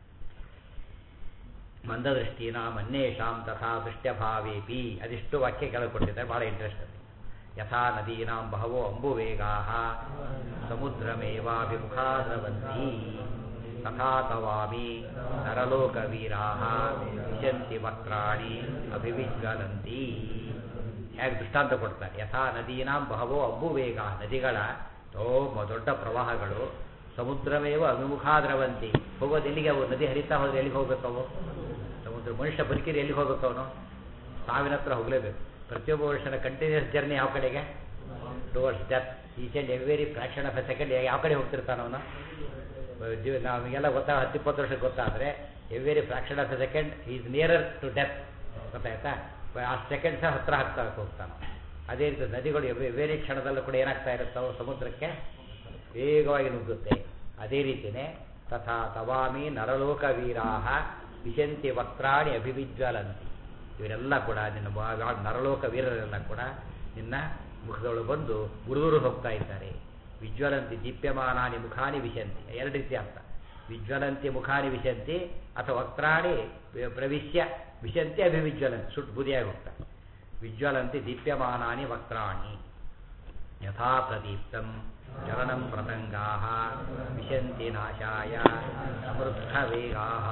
ಮಂದದೃಷ್ಟಿನ ಮನ್ನೇಶಾಂ ತಥಾ ದೃಷ್ಟ್ಯಭಾವೇಪಿ, ಅದಿಷ್ಟು ವಾಕ್ಯ ಕೆಳಗೆ ಕೊಟ್ಟಿದ್ದಾರೆ, ಭಾಳ ಇಂಟ್ರೆಸ್ಟ್ ಅದು. ಯಥಾ ನದೀನಾಂ ಬಹವೋ ಅಂಬುವೇಗಾಃ ಸಮುದ್ರಮೇವಾಭಿಮುಖಾ ದ್ರವಂತಿ ತಥಾ ತವಾಮಿ ನರಲೋಕವೀರಾಃ ವಿಶಂತಿ ವಕ್ರಾಣಿ ಅಭಿವಿಜ್ವಲಂತಿ. ಹೇಗೆ ದೃಷ್ಟಾಂತ ಕೊಡ್ತಾರೆ. ಯಥಾ ನದೀನಾಂ ಬಹವೋ ಅಂಬುವೇಗಾ, ನದಿಗಳ ದೊಡ್ಡ ಪ್ರವಾಹಗಳು ಸಮುದ್ರಮೇವ ಅಭಿಮುಖಾ ದ್ರವಂತಿ. ಹೋಗೋದು ಎಲ್ಲಿಗೆ? ಅವು ನದಿ ಹರಿತಾ ಹೋದ್ರೆ ಎಲ್ಲಿಗೆ ಹೋಗ್ಬೇಕು ಅವು? ಸಮುದ್ರ. ಮನುಷ್ಯ ಬದುಕಿದ್ರೆ ಎಲ್ಲಿಗೆ ಹೋಗ್ಬೇಕು ಅವನು? ಸಾವಿನ ಹತ್ರ ಹೋಗಲೇಬೇಕು. ಪ್ರತಿಯೊಬ್ಬ ಮನುಷ್ಯನ ಕಂಟಿನ್ಯೂಸ್ ಜರ್ನಿ ಯಾವ ಕಡೆಗೆ? Towards death. Each and every fraction of a second ಯಾವ ಕಡೆ ಹೋಗ್ತಿರ್ತಾನೆ ಅವನು? ನಮಗೆಲ್ಲ ಗೊತ್ತಾಗ 10-20 ವರ್ಷಕ್ಕೆ ಗೊತ್ತಾದರೆ every fraction of a second is nearer to death. ಗೊತ್ತಾಯ್ತಾ? ಆ ಸೆಕೆಂಡ್ ಸಹ ಹತ್ರ ಹಾಕ್ತಾ ಹೋಗ್ತಾನೆ. ಅದೇ ರೀತಿ ನದಿಗಳು ಎವ್ರಿ ಕ್ಷಣದಲ್ಲೂ ಕೂಡ ಏನಾಗ್ತಾ ಇರುತ್ತೋ ಸಮುದ್ರಕ್ಕೆ ವೇಗವಾಗಿ ನುಗ್ಗುತ್ತೆ. ಅದೇ ರೀತಿಯೇ ತಥಾ ತವಾಮಿ ನರಲೋಕ ವೀರಾಹ ವಿಶಂತಿ ವಕ್ರಾಣಿ ಅಭಿವಿಜ್ವಲಂತಿ. ಇವರೆಲ್ಲ ಕೂಡ ನಿನ್ನ ನರಲೋಕ ವೀರರೆಲ್ಲ ಕೂಡ ನಿನ್ನ ಮುಖದೊಳಗೆ ಬಂದು ಗುರುಗುರು ಹೋಗ್ತಾ ಇದ್ದಾರೆ. ವಿಜ್ವಲಂತಿ ದೀಪ್ಯಮಾನಾನಿ ಮುಖಾನಿ ವಿಶಂತಿ. ಎರಡು ರೀತಿ ಅರ್ಥ. ವಿಜ್ವಲಂತಿ ಮುಖಾನಿ ವಿಶಂತಿ ಅಥವಾ ವಕ್ರಾಣಿ ಪ್ರವಿಶ್ಯ ವಿಶಂತಿ ಅಭಿವಿಜ್ವಲಂತಿ, ಸುಟ್ಟು ಬುದಿಯಾಗಿ ಹೋಗ್ತಾರೆ. ವಿಜ್ವಲಂತಿ ದೀಪ್ಯಮಾನಾನಿ ವಕ್ರಾಣಿ ಯಥಾ ಪ್ರದೀಪ್ತಂ ಚರಣಂ ಪ್ರತಂಗಾಃ ವಿಶಂತಿ ನಾಶಾಯ ಸಮೃದ್ಧ ವೇಗಾಃ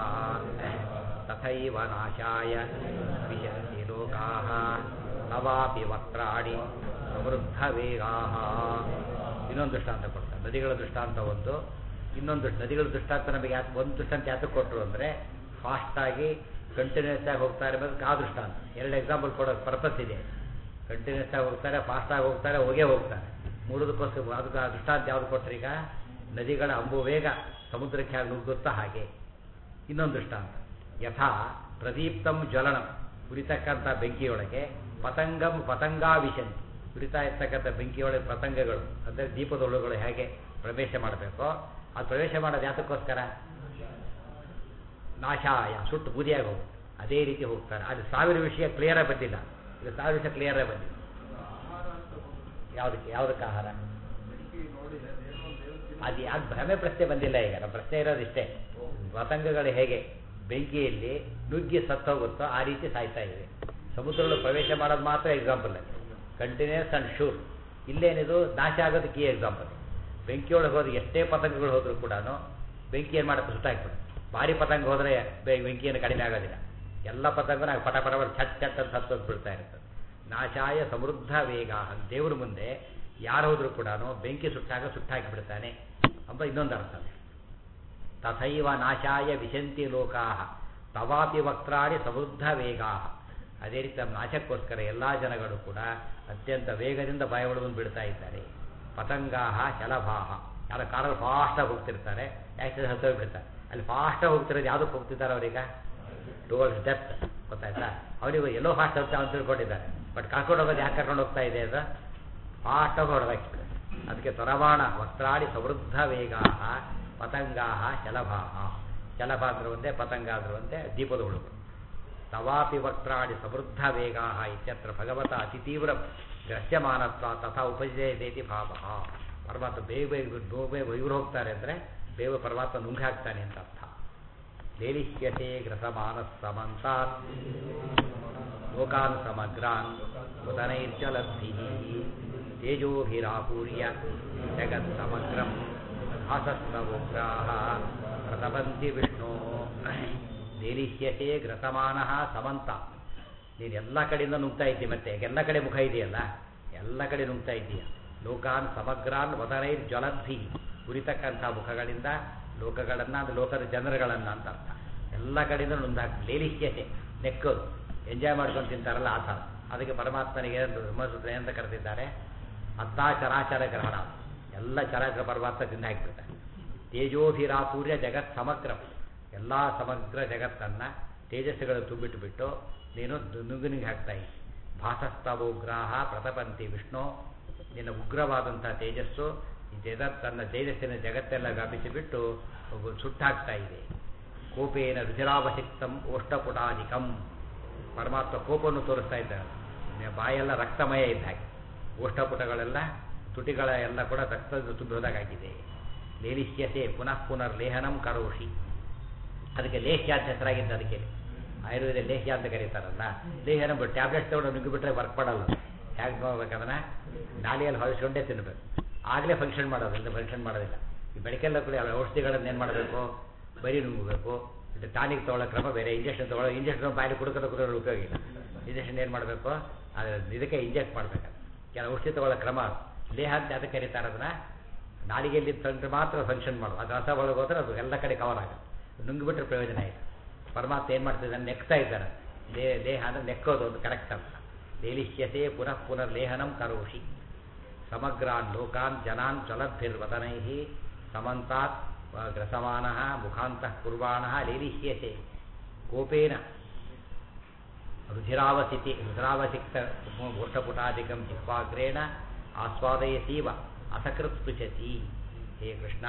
ತಥೈವ ನಾಶಾಯ ವಿಶಂತಿ ಲೋಕಾಃ ತವಾಪಿ ವಕ್ರಾಣಿ ಸಮೃದ್ಧ ವೇಗಾಃ. ಇನ್ನೊಂದು ದೃಷ್ಟಾಂತ ಕೊಡ್ತಾರೆ. ನದಿಗಳ ದೃಷ್ಟಾಂತ ಒಂದು, ಇನ್ನೊಂದು ನದಿಗಳ ದೃಷ್ಟಾಂತ ನಮಗೆ ಯಾಕೆ ಒಂದು ದೃಷ್ಟಾಂತ ಯಾತಕ್ಕೆ ಕೊಟ್ಟರು ಅಂದರೆ ಫಾಸ್ಟಾಗಿ ಕಂಟಿನ್ಯೂಸ್ ಆಗಿ ಹೋಗ್ತಾ ಇರಬೇಕು. ಆ ದೃಷ್ಟಾಂತ ಎರಡು ಎಕ್ಸಾಂಪಲ್ ಕೊಡೋ ಪರ್ಪಸ್ ಇದೆ. ಕಂಟಿನ್ಯೂಸ್ ಆಗಿ ಹೋಗ್ತಾರೆ, ಫಾಸ್ಟಾಗಿ ಹೋಗ್ತಾರೆ, ಹೋಗ್ತಾರೆ. ಮೂಡೋದಕ್ಕೋಸ್ಕರ ಅದಕ್ಕೆ ಆ ದೃಷ್ಟಾಂತ ಯಾವುದು ಕೊಟ್ಟರೆ ಈಗ ನದಿಗಳ ಅಂಬು ವೇಗ ಸಮುದ್ರಕ್ಕೆ ಆಗಿ ನುಗ್ಗುತ್ತಾ ಹಾಗೆ. ಇನ್ನೊಂದು ದೃಷ್ಟಾಂತ ಯಥಾ ಪ್ರದೀಪ್ತಂ ಜ್ವಲನಂ, ಉರಿತಕ್ಕಂಥ ಬೆಂಕಿಯೊಳಗೆ ಪತಂಗಂ ಪತಂಗಾ ವಿಶಂತಿ, ಉರಿತಾ ಇರ್ತಕ್ಕಂಥ ಬೆಂಕಿಯೊಳಗೆ ಪತಂಗಗಳು ಅಂದರೆ ದೀಪದೊಳಗಳು ಹೇಗೆ ಪ್ರವೇಶ ಮಾಡಬೇಕೋ ಅದು ಪ್ರವೇಶ ಮಾಡೋದು ಯಾತಕ್ಕೋಸ್ಕರ? ನಾಶಾಯ, ಸುಟ್ಟು ಬೂದಿಯಾಗಿ ಹೋಗುತ್ತೆ. ಅದೇ ರೀತಿ ಹೋಗ್ತಾರೆ. ಅದು ಸಾವಿರ ವಿಷಯ ಕ್ಲಿಯರಾಗಿ ಬಂದಿಲ್ಲ. ಇದು ಸಾವಿರ ವಿಷಯ ಕ್ಲಿಯರಾಗಿ ಬಂದಿಲ್ಲ. ಯಾವುದಕ್ಕೆ ಆಹಾರ? ಅದು ಯಾಕೆ ಭ್ರಮೆ ಪ್ರಶ್ನೆ ಬಂದಿಲ್ಲ. ಈಗ ನಮ್ಮ ಪ್ರಶ್ನೆ ಇರೋದು ಇಷ್ಟೇ, ಪತಂಗಗಳು ಹೇಗೆ ಬೆಂಕಿಯಲ್ಲಿ ನುಗ್ಗಿ ಸತ್ತೋಗುತ್ತೋ ಆ ರೀತಿ ಸಾಯ್ತಾ ಇವೆ. ಸಮುದ್ರಗಳು ಪ್ರವೇಶ ಮಾಡೋದು ಮಾತ್ರ ಎಕ್ಸಾಂಪಲ್ ಆಗಿ, ಕಂಟಿನ್ಯೂಸ್ ಆ್ಯಂಡ್ ಶೂರ್. ಇಲ್ಲೇನಿದು ನಾಶ ಆಗೋದಕ್ಕೆ ಈ ಎಕ್ಸಾಂಪಲ್. ಬೆಂಕಿಯೊಳಗೆ ಹೋದ್ರೆ ಎಷ್ಟೇ ಪತಂಗಗಳು ಹೋದರೂ ಕೂಡ ಬೆಂಕಿ ಏನು ಮಾಡುತ್ತೆ? ಸುಟ್ಟಾಕ್ಬಿಡುತ್ತೆ. ಭಾರಿ ಪತಂಗ ಹೋದರೆ ಬೆಂಕಿಯನ್ನು ಕಡಿಮೆ ಆಗೋದಿಲ್ಲ. ಎಲ್ಲ ಪತಂಗ ನಾವು ಪಟ ಛಟ್ ಛಟ್ ಅಂತ ಹತ್ತೋದು ಬಿಡ್ತಾ ಇರ್ತದೆ. ನಾಶಾಯ ಸಮೃದ್ಧ ವೇಗ. ದೇವ್ರ ಮುಂದೆ ಯಾರು ಹೋದರೂ ಕೂಡ ಬೆಂಕಿ ಸುಟ್ಟಾಕಿಬಿಡ್ತಾನೆ ಅಂತ ಇನ್ನೊಂದು ಅರ್ಥ. ತಥೈವ ನಾಶಾಯ ವಿಶಂತಿ ಲೋಕಾಹ ತವಾಪಿ ವಕ್ರಾಣಿ ಸಮೃದ್ಧ ವೇಗಾಹ. ಅದೇ ರೀತಿ ನಮ್ಮ ನಾಶಕ್ಕೋಸ್ಕರ ಎಲ್ಲ ಜನಗಳು ಕೂಡ ಅತ್ಯಂತ ವೇಗದಿಂದ ಬಾಯೊಳಗೊಂಡು ಬಿಡ್ತಾ ಇದ್ದಾರೆ. ಪತಂಗಾಹ ಶಲಭಾಹ. ಯಾರು ಕಾರಲ್ಲಿ ಫಾಸ್ಟಾಗಿ ಹೋಗ್ತಿರ್ತಾರೆ, ಆಕ್ಸಿಡೆಂಟ್ ಹತ್ತೋಗಿ ಬಿಡ್ತಾರೆ. ಅಲ್ಲಿ ಫಾಸ್ಟಾಗಿ ಹೋಗ್ತಿರೋದು ಯಾವುದಕ್ಕೆ ಹೋಗ್ತಿದ್ದಾರೆ ಅವರೀಗ? Towards death. ಗೊತ್ತಾಯ್ತಾ? ಅವರಿಗೂ ಎಲ್ಲೋ ಫಾಸ್ಟ್ ಹೋಗ್ತಾ ಅಂತ ತಿಳ್ಕೊಂಡಿದ್ದಾರೆ. ಬಟ್ ಕರ್ಕೊಂಡು ಹೋಗೋದು ಯಾಕೆ ಕರ್ಕೊಂಡು ಹೋಗ್ತಾ ಇದೆ? ಅದು ಫಾಸ್ಟಾಗಿ ಹೊಡೆದಾಕಿದ್ದಾರೆ. ಅದಕ್ಕೆ ತೊರಮಾಣ ವಕ್ರಾಣಿ ಸಮೃದ್ಧ ವೇಗಾಹ ಪತಂಗಾಹ ಶಲಭಾಹ. ಶಲಭ ಅಂದ್ರೂ ಒಂದೇ, ಪತಂಗ ಅಂದ್ರೂ ಒಂದೇ, ದೀಪದ ಹುಳುಗಳು. ತವಾಪಿ ವಕ್ರಾಣಿ ಸಮೃದ್ಧ ವೇಗಾಹ ಇತ್ಯತ್ರ ಭಗವತ ಅತಿ ತೀವ್ರ ದೃಶ್ಯಮಾನತ್ವ ತಥಾ ಉಪಜಯದೇತಿ ಭಾವ. ಪರಮಾತ್ಮ ಬೇಗ ಇವರು ಹೋಗ್ತಾರೆ ಅಂದರೆ ಬೇಗ ಪರಮಾತ್ಮ ನುಂಗಿ ಹಾಕ್ತಾನೆ ಅಂತ ಅರ್ಥ. ಲೇಲಿಷ್ಯತೆ ಗ್ರಸಮಾನಸ್ ಸಮಂತಾತ್ ಲೋಕಾನ್ ಸಮಗ್ರಾನ್ ಉದನೈರ್ಜಲಬ್ಧಿ ತೇಜೋಭಿರಾಪೂರ್ಯ ಜಗತ್ ಸಮಗ್ರಂ ಭಾಸಸ್ತವೋಗ್ರಾಹ ಪ್ರತಪಂತಿ ವಿಷ್ಣೋ. ಲೇಲಿಷ್ಯತೆ ಗ್ರಸಮಾನಃ ಸಮಂತ. ನೀನು ಎಲ್ಲ ಕಡೆಯಿಂದ ನುಗ್ತಾ ಇದ್ದಿ, ಮತ್ತೆ ಎಲ್ಲ ಕಡೆ ಮುಖ ಇದೆಯಲ್ಲ, ಎಲ್ಲ ಕಡೆ ನುಗ್ತಾ ಇದ್ದೀಯ. ಲೋಕಾನ್ ಸಮಗ್ರಾನ್ ವದನೈರ್ ಜ್ವಲದ್ಧಿ. ಉರಿತಕ್ಕಂಥ ಮುಖಗಳಿಂದ ಲೋಕಗಳನ್ನು, ಅದು ಲೋಕದ ಜನರುಗಳನ್ನು ಅಂತ ಅರ್ಥ. ಎಲ್ಲ ಕಡೆಯಿಂದ ನುಂದಾಕ್ತಿ. ಲೇಲಿಷ್ಯತೆ ನೆಕ್ಕೋದು, ಎಂಜಾಯ್ ಮಾಡ್ಕೊಂಡು ತಿಂತಾರಲ್ಲ ಆ ಥರ. ಅದಕ್ಕೆ ಪರಮಾತ್ಮನಿಗೆ ಬ್ರಹ್ಮಸೂತ್ರ ಏನಂತ ಕರೆದಿದ್ದಾರೆ, ಅತ್ತಾ ಚರಾಚರ ಗ್ರಹಣ, ಎಲ್ಲ ಚರಾಚರ ಪರಮಾತ್ಮ ತಿಂದು ಹಾಕಿಬಿಡ್ತಾರೆ. ತೇಜೋಭಿರಾಪೂರ್ಯ ಜಗತ್ ಸಮಗ್ರ, ಎಲ್ಲ ಸಮಗ್ರ ಜಗತ್ತನ್ನು ತೇಜಸ್ಸುಗಳು ತುಂಬಿಟ್ಟುಬಿಟ್ಟು ನೀನು ನುಗ್ಗುನಿಗೆ ಹಾಕ್ತಾ ಇದ್ದಿ. ಭಾಸಸ್ತವೋಗ್ರಾಹ ಪ್ರತಪಂತಿ ವಿಷ್ಣು, ನಿನ್ನ ಉಗ್ರವಾದಂಥ ತೇಜಸ್ಸು ಈ ತನ್ನ ತೇಜಸ್ಸಿನ ಜಗತ್ತೆಲ್ಲ ವ್ಯಾಪಿಸಿಬಿಟ್ಟು ಸುಟ್ಟಾಗ್ತಾ ಇದೆ. ಕೋಪೇನ ರುಚಿರಾವಸಿಕ್ತಂ ಓಷ್ಟಪುಟಾಧಿಕಂ, ಪರಮಾತ್ಮ ಕೋಪವನ್ನು ತೋರಿಸ್ತಾ ಇದ್ದಾರೆ. ಬಾಯೆಲ್ಲ ರಕ್ತಮಯ ಇದ್ದ ಹಾಗೆ, ಓಷ್ಟಪುಟಗಳೆಲ್ಲ ತುಟಿಗಳ ಎಲ್ಲ ಕೂಡ ರಕ್ತದ ತುಂಬಿ ಹೋದಾಗಿದೆ. ಲೇಲಿಷ್ಯತೆ ಪುನಃ ಪುನರ್ಲೇಹನಂ ಕರೋಷಿ, ಅದಕ್ಕೆ ಲೇಹ್ಯ ಅಂತ ಹೆಸರಾಗಿದ್ದು. ಅದಕ್ಕೆ ಆಯುರ್ವೇದ ಲೇಹ್ಯ ಅಂತ ಕರೀತಾರಲ್ಲ, ಲೇಹನ ಟ್ಯಾಬ್ಲೆಟ್ಸ್ ತಗೊಂಡು ನುಗ್ಗಿಬಿಟ್ರೆ ವರ್ಕ್ ಮಾಡಲ್ಲ. ಹೇಗೆ ನೋಡ್ಬೇಕಂದ್ರೆ ನಾಲಿಯಲ್ಲಿ ಹೊಲಿಸ್ಕೊಂಡೇ ತಿನ್ನಬೇಕು, ಆಗಲೇ ಫಂಕ್ಷನ್ ಮಾಡೋದು, ಇಲ್ಲ ಫಂಕ್ಷನ್ ಮಾಡೋದಿಲ್ಲ. ಈ ಬೆಳಕೆಲ್ಲ ಕೂಡ ಔಷಧಿಗಳನ್ನು ಏನು ಮಾಡಬೇಕು, ಬರೀ ನುಂಗಬೇಕು. ಇದು ಟಾನಿಕ್ ತೊಗೊಳ್ಳೋ ಕ್ರಮ ಬೇರೆ, ಇಂಜೆಕ್ಷನ್ ತೊಗೊಳ್ಳೋ, ಇಂಜೆಕ್ಷನ್ ಬಾಯಲ್ಲಿ ಕುಡ್ಕೋದು ಉಪಯೋಗ ಇಲ್ಲ. ಇಂಜೆಕ್ಷನ್ ಏನು ಮಾಡಬೇಕು, ಅದು ಇದಕ್ಕೆ ಇಂಜೆಕ್ಟ್ ಮಾಡಬೇಕು. ಕೆಲವು ಔಷಧಿ ತೊಗೊಳ್ಳೋ ಕ್ರಮ ಲೇಹ ಅಂತ ಅದಕ್ಕೆ ಕರೀತಾರೆ. ಅದನ್ನು ನಾಲಿಗೆಯಲ್ಲಿ ತಂದ್ರೆ ಮಾತ್ರ ಫಂಕ್ಷನ್ ಮಾಡೋದು, ಅದು ರಸ ಒಳಗೆ ಹೋದ್ರೆ ಅದು ಎಲ್ಲ ಕಡೆ ಕವರ್ ಆಗುತ್ತೆ. ನುಂಗಿಬಿಟ್ರೆ ಪ್ರಯೋಜನ ಇಲ್ಲ. ಪರಮಾತ್ಮ ಏನು ಮಾಡ್ತಿದ್ದಾನೆ, ನೆಕ್ತಾ ಇದ್ದಾರೆ. ಲೇಹ ಅಂದರೆ ನೆಕ್ಕೋದು ಒಂದು ಕರೆಕ್ಟ್ ಅಂತ. ಲೇಲಿಷ್ಯತೆ ಪುನಃ ಪುನರ್ಲೇಹನಂ ಕರೋಷಿ, ಸಮಗ್ರಾನ್ ಲೋಕಾನ್ ಜನಾನ್ ಜ್ವಲದ್ಭಿರ್ವದನೈ ಸಮಂತಾತ್ ಗ್ರಸಮಾನಃ ಮುಖಾಂತಃ ಕುರ್ವಾಣಃ ಲೇಲಿಷ್ಯತೆ ಕೋಪೇನ ರುಧಿರಾವಸಿಕ್ತ ಗೋಷ್ಠಪುಟಾಧಿಕಂ ಜಿಹ್ವಾಗ್ರೇಣ ಆಸ್ವಾದಯತೀವ ಅಸಕೃತ್ ಸ್ಪೃಶತಿ. ಹೇ ಕೃಷ್ಣ,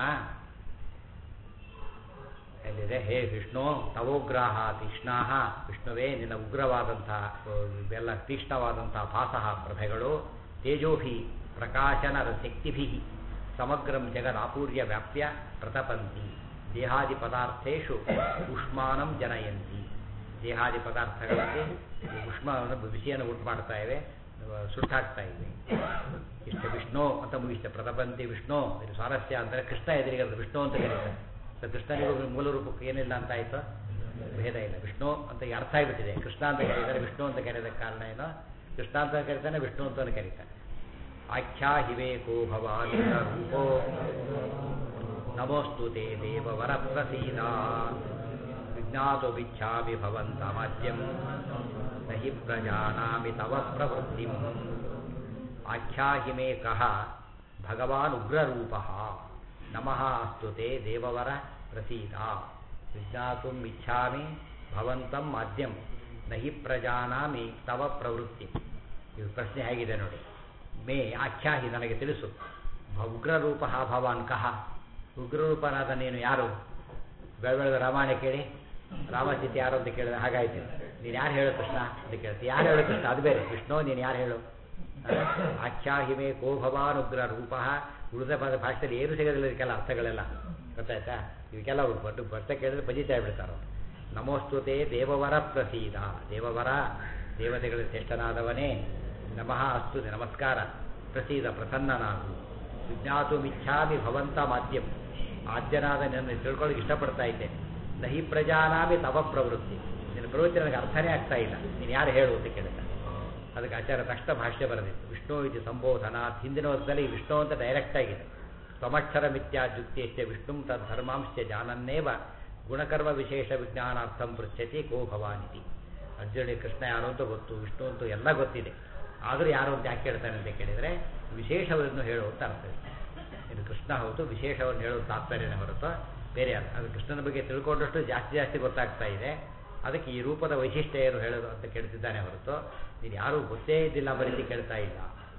ಎಲ್ಲಿದೆ, ಹೇ ವಿಷ್ಣು ತವೋಗ್ರಾಹ ತೀಕ್ಷ್ಣಾಹ, ವಿಷ್ಣುವೇ ನಿನ್ನ ಉಗ್ರವಾದಂತಹ ಎಲ್ಲ ತೀಕ್ಷ್ಣವಾದಂಥ ಭಾಸಃ ಪ್ರಭೆಗಳು ತೇಜೋಭಿ ಪ್ರಕಾಶನ ಶಕ್ತಿಭಿ ಸಮಗ್ರಂ ಜಗದಾಪೂರ್ಯ ವ್ಯಾಪ್ಯ ಪ್ರತಪಂತಿ ದೇಹಾದಿ ಪದಾರ್ಥೇಶು ಉಷ್ಮಾನಂ ಜನಯಂತಿ. ದೇಹಾದಿ ಪದಾರ್ಥಗಳಲ್ಲಿ ಉಷ್ಮವನ್ನು ಬಿಸಿಯನ್ನು ಉಂಟು ಮಾಡ್ತಾ ಇವೆ, ಸುಟ್ಟಾಗ್ತಾ ಇವೆ. ಇಷ್ಟ ವಿಷ್ಣು ಅಂತ ಮುಗಿಸ್ತೆ, ಪ್ರತಪಂತಿ ವಿಷ್ಣು. ಇದು ಸ್ವಾರಸ್ಯ ಅಂದರೆ ಕೃಷ್ಣ ಎದುರಿಗೆ ವಿಷ್ಣು ಅಂತ ಕರೀತಾರೆ. ಕೃಷ್ಣನಿಗೂ ಮೂಲ ರೂಪಕ್ಕೆ ಏನಿಲ್ಲ ಅಂತ ಆಯಿತು, ಭೇದ ಇಲ್ಲ. ವಿಷ್ಣು ಅಂತ ಅರ್ಥ ಆಗಿಬಿಟ್ಟಿದೆ. ಕೃಷ್ಣ ಅಂತ ಕರೀತಾರೆ, ವಿಷ್ಣು ಅಂತ ಕರೆಯೋದಕ್ಕೆ ಕಾರಣ ಏನು, ಕೃಷ್ಣ ಅಂತ ಕರೀತಾನೆ, ವಿಷ್ಣು ಅಂತ ಕರೀತಾನೆ. ಆಖ್ಯಾ ಹಿವೇಕೋ ಭವಾನ್ ರೂಪೋ ನಮೋಸ್ತು ತೇ ದೇವವರ ಪ್ರಸೀದ, ವಿಜ್ಞಾತು ವಿಚ್ಛಾಮಿ ಭವಂತಮಾದ್ಯಂ ನಹಿ ಪ್ರಜಾನಾಮಿ ತವ ಪ್ರವೃತ್ತಿಂ. ಆಖ್ಯಾ ಹಿಮೇಕಃ ಭಗವಾನ್ ಉಗ್ರರೂಪಃ ನಮಃ ಅಸ್ತು ತೇ ದೇವವರ ಪ್ರಸೀದ, ವಿಜ್ಞಾತುಂ ಇಚ್ಛಾಮಿ ಭವಂತಂ ಆದ್ಯಂ ನಹಿ ಪ್ರಜಾನಾಮಿ ತವ ಪ್ರವೃತ್ತಿ. ಇದು ಪ್ರಶ್ನೆ ಹೇಗಿದೆ ನೋಡಿ. ಮೇ ಆಖ್ಯಾಹಿ, ನನಗೆ ತಿಳಿಸು. ಉಗ್ರರೂಪ ಭವಾನ್ ಕಹ, ಉಗ್ರರೂಪನಾದ ನೀನು ಯಾರು? ಬೆಳಬೆಳಗ ರಾಮಾಯಣ ಕೇಳಿ ರಾಮಸ್ಥಿತಿ ಯಾರು ಅಂತ ಕೇಳಿದ್ರೆ ಹಾಗಾಯ್ತು. ನೀನು ಯಾರು ಹೇಳು ಕೃಷ್ಣ ಅಂತ ಕೇಳ್ತೀವಿ. ಯಾರು ಹೇಳು ಕೃಷ್ಣ, ಅದು ಬೇರೆ. ವಿಷ್ಣು ನೀನು ಯಾರು ಹೇಳು? ಆಖ್ಯಾಹಿಮೆ ಕೋ ಭವಾನ್ ಉಗ್ರ ರೂಪ. ಉಳಿದ ಭಾಷೆಯಲ್ಲಿ ಏನು ಸಿಗೋದಿಲ್ಲ ಇದಕ್ಕೆಲ್ಲ ಅರ್ಥಗಳೆಲ್ಲ, ಗೊತ್ತಾಯ್ತಾ? ಇದಕ್ಕೆಲ್ಲ ಬರ್ತ ಕೇಳಿದ್ರೆ ಪಜಿತಾ ಬಿಡ್ತಾರೋ. ನಮೋಸ್ತುತೆ ದೇವವರ ಪ್ರಸೀದ, ದೇವವರ ದೇವತೆಗಳ ಶ್ರೇಷ್ಠನಾದವನೇ, ನಮಃ ಅಸ್ತು ನಮಸ್ಕಾರ, ಪ್ರಸೀದ ಪ್ರಸನ್ನನಾಗು. ವಿಜ್ಞಾತು ಮಿಚ್ಛಾಮಿ ಭವಂತ ಮಾಧ್ಯಮ, ಆದ್ಯನಾದ ನನ್ನ ತಿಳ್ಕೊಳ್ಳೋಕೆ ಇಷ್ಟಪಡ್ತಾ ಇದ್ದೆ. ನಹಿ ಪ್ರಜಾನಾಮಿ ತವ ಪ್ರವೃತ್ತಿ, ನಿನ್ನ ಪ್ರವೃತ್ತಿ ನನಗೆ ಅರ್ಥನೇ ಆಗ್ತಾ ಇಲ್ಲ, ನೀನು ಯಾರು ಹೇಳು ಅಂತ ಕೇಳ್ತಾನೆ. ಅದಕ್ಕೆ ಆಚಾರ್ಯ ತಕ್ಷಣ ಭಾಷ್ಯ ಬರೆದಿತ್ತು. ವಿಷ್ಣು ಇದು ಸಂಬೋಧನ, ಹಿಂದಿನ ವರ್ಷದಲ್ಲಿ ವಿಷ್ಣು ಅಂತ ಡೈರೆಕ್ಟ್ ಆಗಿದೆ. ತ್ವಮಕ್ಷರ ಮಿಥ್ಯಾದ್ಯುಕ್ತಿಯಶ್ಚ ವಿಷ್ಣು ತದ್ಧರ್ಮಾಂಶ್ಚ ಜಾನನ್ನೇವ ಗುಣಕರ್ಮ ವಿಶೇಷ ವಿಜ್ಞಾನಾರ್ಥಂ ಪೃಚ್ಛತಿ ಕೋ ಭವಾನಿತಿ. ಅರ್ಜುನಿಗೆ ಕೃಷ್ಣ ಯಾರು ಅಂತ ಗೊತ್ತು, ವಿಷ್ಣು ಅಂತೂ ಎಲ್ಲ ಗೊತ್ತಿದೆ, ಆದರೂ ಯಾರು ಅಂತ ಯಾಕೆ ಕೇಳ್ತಾನೆ ಅಂತ ಕೇಳಿದರೆ ವಿಶೇಷವನ್ನು ಹೇಳುವಂತ ಅರ್ಥ ಇದೆ. ಇದು ಕೃಷ್ಣ ಹೌದು, ವಿಶೇಷವನ್ನು ಹೇಳುವ ತಾತ್ಪರ್ಯನೇ ಹೊರತು ಬೇರೆ ಅಲ್ಲ. ಅದು ಕೃಷ್ಣನ ಬಗ್ಗೆ ತಿಳ್ಕೊಂಡಷ್ಟು ಜಾಸ್ತಿ ಜಾಸ್ತಿ ಗೊತ್ತಾಗ್ತಾ ಇದೆ. ಅದಕ್ಕೆ ಈ ರೂಪದ ವೈಶಿಷ್ಟ್ಯ ಏನು ಹೇಳೋದು ಅಂತ ಕೇಳ್ತಿದ್ದಾನೆ ಹೊರತು ನೀನು ಯಾರೂ ಗೊತ್ತೇ ಇದ್ದಿಲ್ಲ ಬರೀತಿ ಕೇಳ್ತಾ ಇಲ್ಲ.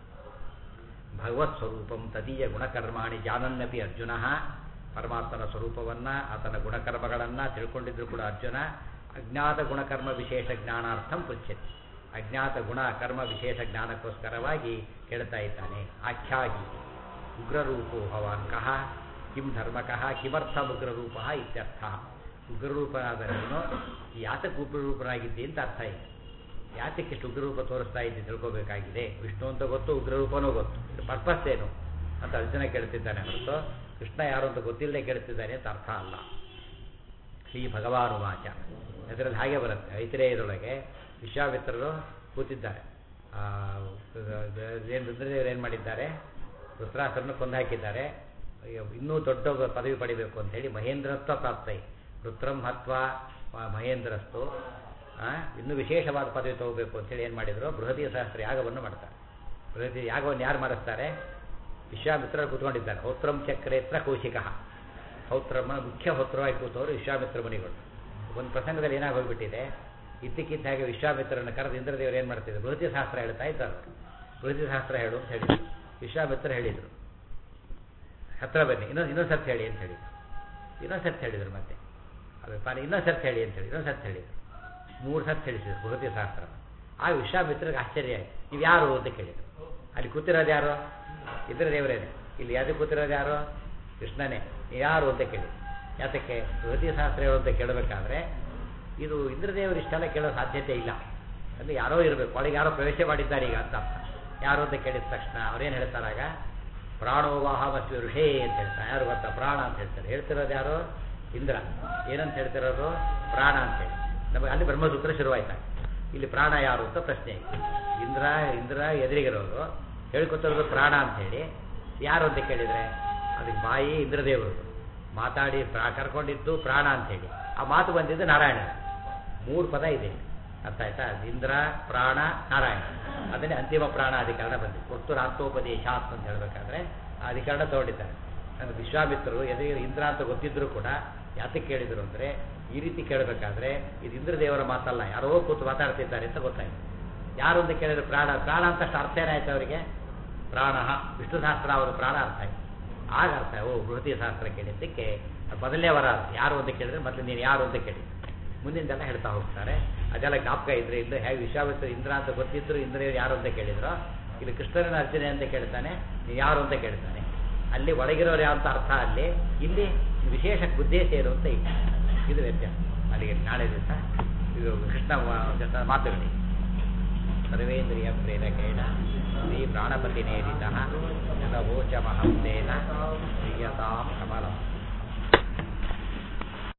ಭಗವತ್ ಸ್ವರೂಪಂ ತದೀಯ ಗುಣಕರ್ಮಾಣಿ ಜಾನನ್ನಪಿ ಅರ್ಜುನ, ಪರಮಾತ್ಮನ ಸ್ವರೂಪವನ್ನು ಆತನ ಗುಣಕರ್ಮಗಳನ್ನು ತಿಳ್ಕೊಂಡಿದ್ರು ಕೂಡ ಅರ್ಜುನ ಅಜ್ಞಾತ ಗುಣಕರ್ಮ ವಿಶೇಷ ಜ್ಞಾನಾರ್ಥಂ ಪೃಚ್ಛತಿ. ಅಜ್ಞಾತ ಗುಣ ಕರ್ಮ ವಿಶೇಷ ಜ್ಞಾನಕ್ಕೋಸ್ಕರವಾಗಿ ಕೇಳ್ತಾ ಇದ್ದಾನೆ. ಆಖ್ಯಾಗಿ ಉಗ್ರರೂಪೋ ಭವಾನ್ ಕಹ ಕಿಂ ಧರ್ಮಕಃ ಕಿಮರ್ಥ ಉಗ್ರರೂಪ ಇತ್ಯರ್ಥ. ಉಗ್ರರೂಪನಾದ ನೀನು ಯಾತಕ್ಕೆ ಉಗ್ರರೂಪನಾಗಿದ್ದಿ ಅಂತ ಅರ್ಥ ಇದೆ. ಯಾತಕ್ಕಿಷ್ಟು ಉಗ್ರರೂಪ ತೋರಿಸ್ತಾ ಇದ್ದಿ ತಿಳ್ಕೋಬೇಕಾಗಿದೆ. ವಿಷ್ಣು ಅಂತ ಗೊತ್ತು, ಉಗ್ರರೂಪನೂ ಗೊತ್ತು, ಇದು ಪರ್ಪಸ್ ಏನು ಅಂತ ಅರ್ಜುನ ಕೇಳ್ತಿದ್ದಾನೆ ಹೊರತು ಕೃಷ್ಣ ಯಾರು ಅಂತ ಗೊತ್ತಿಲ್ಲದೆ ಕೇಳ್ತಿದ್ದಾನೆ ಅಂತ ಅರ್ಥ ಅಲ್ಲ. ಶ್ರೀ ಭಗವಾನುವಾಚ, ಅದರಲ್ಲಿ ಹಾಗೆ ಬರುತ್ತೆ. ಐತಿರೇಯದೊಳಗೆ ವಿಶ್ವಾಮಿತ್ರರು ಕೂತಿದ್ದಾರೆ. ಏನು ಮಾಡಿದ್ದಾರೆ, ವೃತ್ರಾಸುರನ್ನು ಕೊಂದಾಕಿದ್ದಾರೆ. ಇನ್ನೂ ದೊಡ್ಡ ಪದವಿ ಪಡಿಬೇಕು ಅಂತೇಳಿ ಮಹೇಂದ್ರತ್ವ ಪ್ರಾಪ್ತೈ ವೃತ್ರಂ ಹತ್ವ ಮಹೇಂದ್ರಸ್ತು ಇನ್ನೂ ವಿಶೇಷವಾದ ಪದವಿ ತಗೋಬೇಕು ಅಂತೇಳಿ ಏನು ಮಾಡಿದರು, ಬೃಹತಿ ಸಹಸ್ರ ಯಾಗವನ್ನು ಮಾಡ್ತಾರೆ. ಬೃಹತಿ ಯಾಗವನ್ನು ಯಾರು ಮಾಡಿಸ್ತಾರೆ? ವಿಶ್ವಾಮಿತ್ರರು ಕೂತ್ಕೊಂಡಿದ್ದಾರೆ. ಹೌತ್ರಂ ಚಕ್ರೇತ್ರ ಕೌಶಿಕ. ಹೌತ್ರಮ್ಮ ಮುಖ್ಯ ಹೌತ್ರವಾಗಿ ಕೂತವರು ವಿಶ್ವಾಮಿತ್ರ ಮುನಿಗಳು. ಒಂದು ಪ್ರಸಂಗದಲ್ಲಿ ಏನಾಗಿ ಹೋಗ್ಬಿಟ್ಟಿದೆ, ಇದ್ದಕ್ಕಿದ್ದ ಹಾಗೆ ವಿಶ್ವಾಮಿತ್ರರನ್ನು ಕರೆದು ಇಂದ್ರದೇವರು ಏನು ಮಾಡ್ತಿದ್ರು, ಬೃಹತಿ ಶಾಸ್ತ್ರ ಹೇಳ್ತಾ ಇದ್ದಾರೆ. ಬೃಹತಿ ಶಾಸ್ತ್ರ ಹೇಳು ಅಂತ ಹೇಳಿದರು. ವಿಶ್ವಾಮಿತ್ರ ಹೇಳಿದರು, ಹತ್ರ ಬನ್ನಿ, ಇನ್ನೊಂದು ಸರ್ತಿ ಹೇಳಿ ಅಂತ ಹೇಳಿದರು. ಇನ್ನೊಂದು ಸರ್ತಿ ಹೇಳಿದರು, ಮತ್ತೆ ಅದು ಪಾನಿ ಇನ್ನೊಂದು ಸರ್ತಿ ಹೇಳಿ ಅಂತ ಹೇಳಿ ಇನ್ನೊಂದು ಸರ್ತಿ ಹೇಳಿದರು. 3 ಸರ್ತಿ ಹೇಳಿಸಿದ್ರು ಬೃಹತಿ ಶಾಸ್ತ್ರ. ಆಗ ವಿಶ್ವಾಮಿತ್ರರಿಗೆ ಆಶ್ಚರ್ಯ ಆಯಿತು. ನೀವು ಯಾರು ಅಂತ ಕೇಳಿದರು. ಅಲ್ಲಿ ಕೂತಿರೋದು ಯಾರು? ಇಂದ್ರದೇವರೇನೆ. ಇಲ್ಲಿ ಯಾವ್ದು ಕೂತಿರೋದು ಯಾರು? ಕೃಷ್ಣನೇ. ನೀವು ಯಾರು ಅಂತ ಕೇಳಿ. ಯಾತಕ್ಕೆ? ಬೃಹತಿ ಶಾಸ್ತ್ರ ಹೇಳು ಅಂತ ಕೇಳಬೇಕಾದ್ರೆ ಇದು ಇಂದ್ರದೇವರು ಇಷ್ಟೆಲ್ಲ ಕೇಳೋ ಸಾಧ್ಯತೆ ಇಲ್ಲ. ಅಂದರೆ ಯಾರೋ ಇರಬೇಕು, ಒಳಗೆ ಯಾರೋ ಪ್ರವೇಶ ಮಾಡಿದ್ದಾರೆ ಈಗ ಅಂತ ಅರ್ಥ. ಯಾರು ಅಂತ ಕೇಳಿದ ತಕ್ಷಣ ಅವ್ರೇನು ಹೇಳ್ತಾರಾಗ? ಪ್ರಾಣೋವಾಹಮಸ್ವಿ ಋಷೇ ಅಂತ ಹೇಳ್ತಾರೆ. ಯಾರು ಗೊತ್ತಾ? ಪ್ರಾಣ ಅಂತ ಹೇಳ್ತಾರೆ. ಹೇಳ್ತಿರೋದು ಯಾರು? ಇಂದ್ರ. ಏನಂತ ಹೇಳ್ತಿರೋದು? ಪ್ರಾಣ ಅಂತೇಳಿ. ನಮಗೆ ಅಲ್ಲಿ ಬ್ರಹ್ಮಸೂತ್ರ ಶುರುವಾಯ್ತಾಗ. ಇಲ್ಲಿ ಪ್ರಾಣ ಯಾರು ಅಂತ ಪ್ರಶ್ನೆ. ಇಂದ್ರ ಎದುರಿಗಿರೋದು, ಹೇಳ್ಕೊತಿರೋದು ಪ್ರಾಣ ಅಂಥೇಳಿ. ಯಾರು ಅಂತ ಕೇಳಿದರೆ ಅದಕ್ಕೆ ಬಾಯಿ ಇಂದ್ರದೇವರು, ಮಾತಾಡಿ ಕರ್ಕೊಂಡಿದ್ದು ಪ್ರಾಣ ಅಂಥೇಳಿ. ಆ ಮಾತು ಬಂದಿದ್ದು ನಾರಾಯಣ. 3 ಪದ ಇದೆ, ಅರ್ಥ ಆಯ್ತಾ? ಇಂದ್ರ, ಪ್ರಾಣ, ನಾರಾಯಣ. ಅದನ್ನೇ ಅಂತಿಮ ಪ್ರಾಣ ಅಧಿಕರಣ ಬಂದಿದೆ. ಒಟ್ಟು ರಾತ್ರೋಪದೇಶಾತ್ ಅಂತ ಹೇಳಬೇಕಾದ್ರೆ ಆ ಅಧಿಕರಣ ತಗೊಂಡಿದ್ದಾರೆ. ನನಗೆ ವಿಶ್ವಾಮಿತ್ರರು ಎದುರು ಇಂದ್ರ ಅಂತ ಗೊತ್ತಿದ್ರು ಕೂಡ ಯಾತಕ್ಕೆ ಕೇಳಿದರು ಅಂದರೆ, ಈ ರೀತಿ ಕೇಳಬೇಕಾದ್ರೆ ಇದು ಇಂದ್ರದೇವರ ಮಾತಲ್ಲ, ಯಾರೋ ಕೂತು ಮಾತಾಡ್ತಿದ್ದಾರೆ ಅಂತ ಗೊತ್ತಾಯಿತು. ಯಾರು ಅಂತ ಕೇಳಿದ್ರೆ ಪ್ರಾಣ. ಪ್ರಾಣ ಅಂತಷ್ಟು ಅರ್ಥ ಏನಾಯ್ತು ಅವರಿಗೆ? ಪ್ರಾಣ. ವಿಷ್ಣು ಸಹಸ್ರ ಅವರ ಪ್ರಾಣ ಅರ್ಥ ಆಯ್ತು. ಆಗ ಅರ್ಥ, ಓ ಬೃಹತಿ ಸಹಸ್ರ ಕೇಳಿದ್ದಕ್ಕೆ ಮೊದಲನೇ ವರ ಯಾರು ಅಂತ ಕೇಳಿದ್ರೆ ಮೊದಲು ನೀನು ಯಾರು ಅಂತ ಕೇಳಿ ಮುಂದಿಂದೆಲ್ಲ ಹೇಳ್ತಾ ಹೋಗ್ತಾರೆ. ಅದೆಲ್ಲ ಜ್ಞಾಪಕ ಇದ್ರೆ ಇಲ್ಲ ಹೇಗೆ ವಿಶ್ವಾಮಿತ್ರ ಇಂದ್ರ ಅಂತ ಗೊತ್ತಿದ್ರು ಇಂದ್ರದೇವರು ಯಾರು ಅಂತ ಕೇಳಿದ್ರು. ಇಲ್ಲಿ ಕೃಷ್ಣನ ಅರ್ಜುನ ಅಂತ ಕೇಳ್ತಾನೆ, ನೀವು ಯಾರು ಅಂತ ಕೇಳ್ತಾನೆ. ಅಲ್ಲಿ ಒಳಗಿರೋರು ಯಾವ ಅಂತ ಅರ್ಥ, ಅಲ್ಲಿ ಇಲ್ಲಿ ವಿಶೇಷ ಉದ್ದೇಶ ಏನು ಅಂತ ಇಲ್ಲ. ಇದು ವ್ಯತ್ಯಾಸ. ಅಲ್ಲಿಗೆ ನಾಳೆ ದಿವಸ ಇದು ಕೃಷ್ಣ ಮಾತುಗಳಿಗೆ ಸರ್ವೇಂದ್ರಿಯ ಪ್ರೇರಕೇಣ ಶ್ರೀ ಪ್ರಾಣಪತಿನೇರಿತಃ ಜನವೋಚಮಹಂ ತೇನ ಪ್ರಿಯತಾಂ ಕಮಲಂ.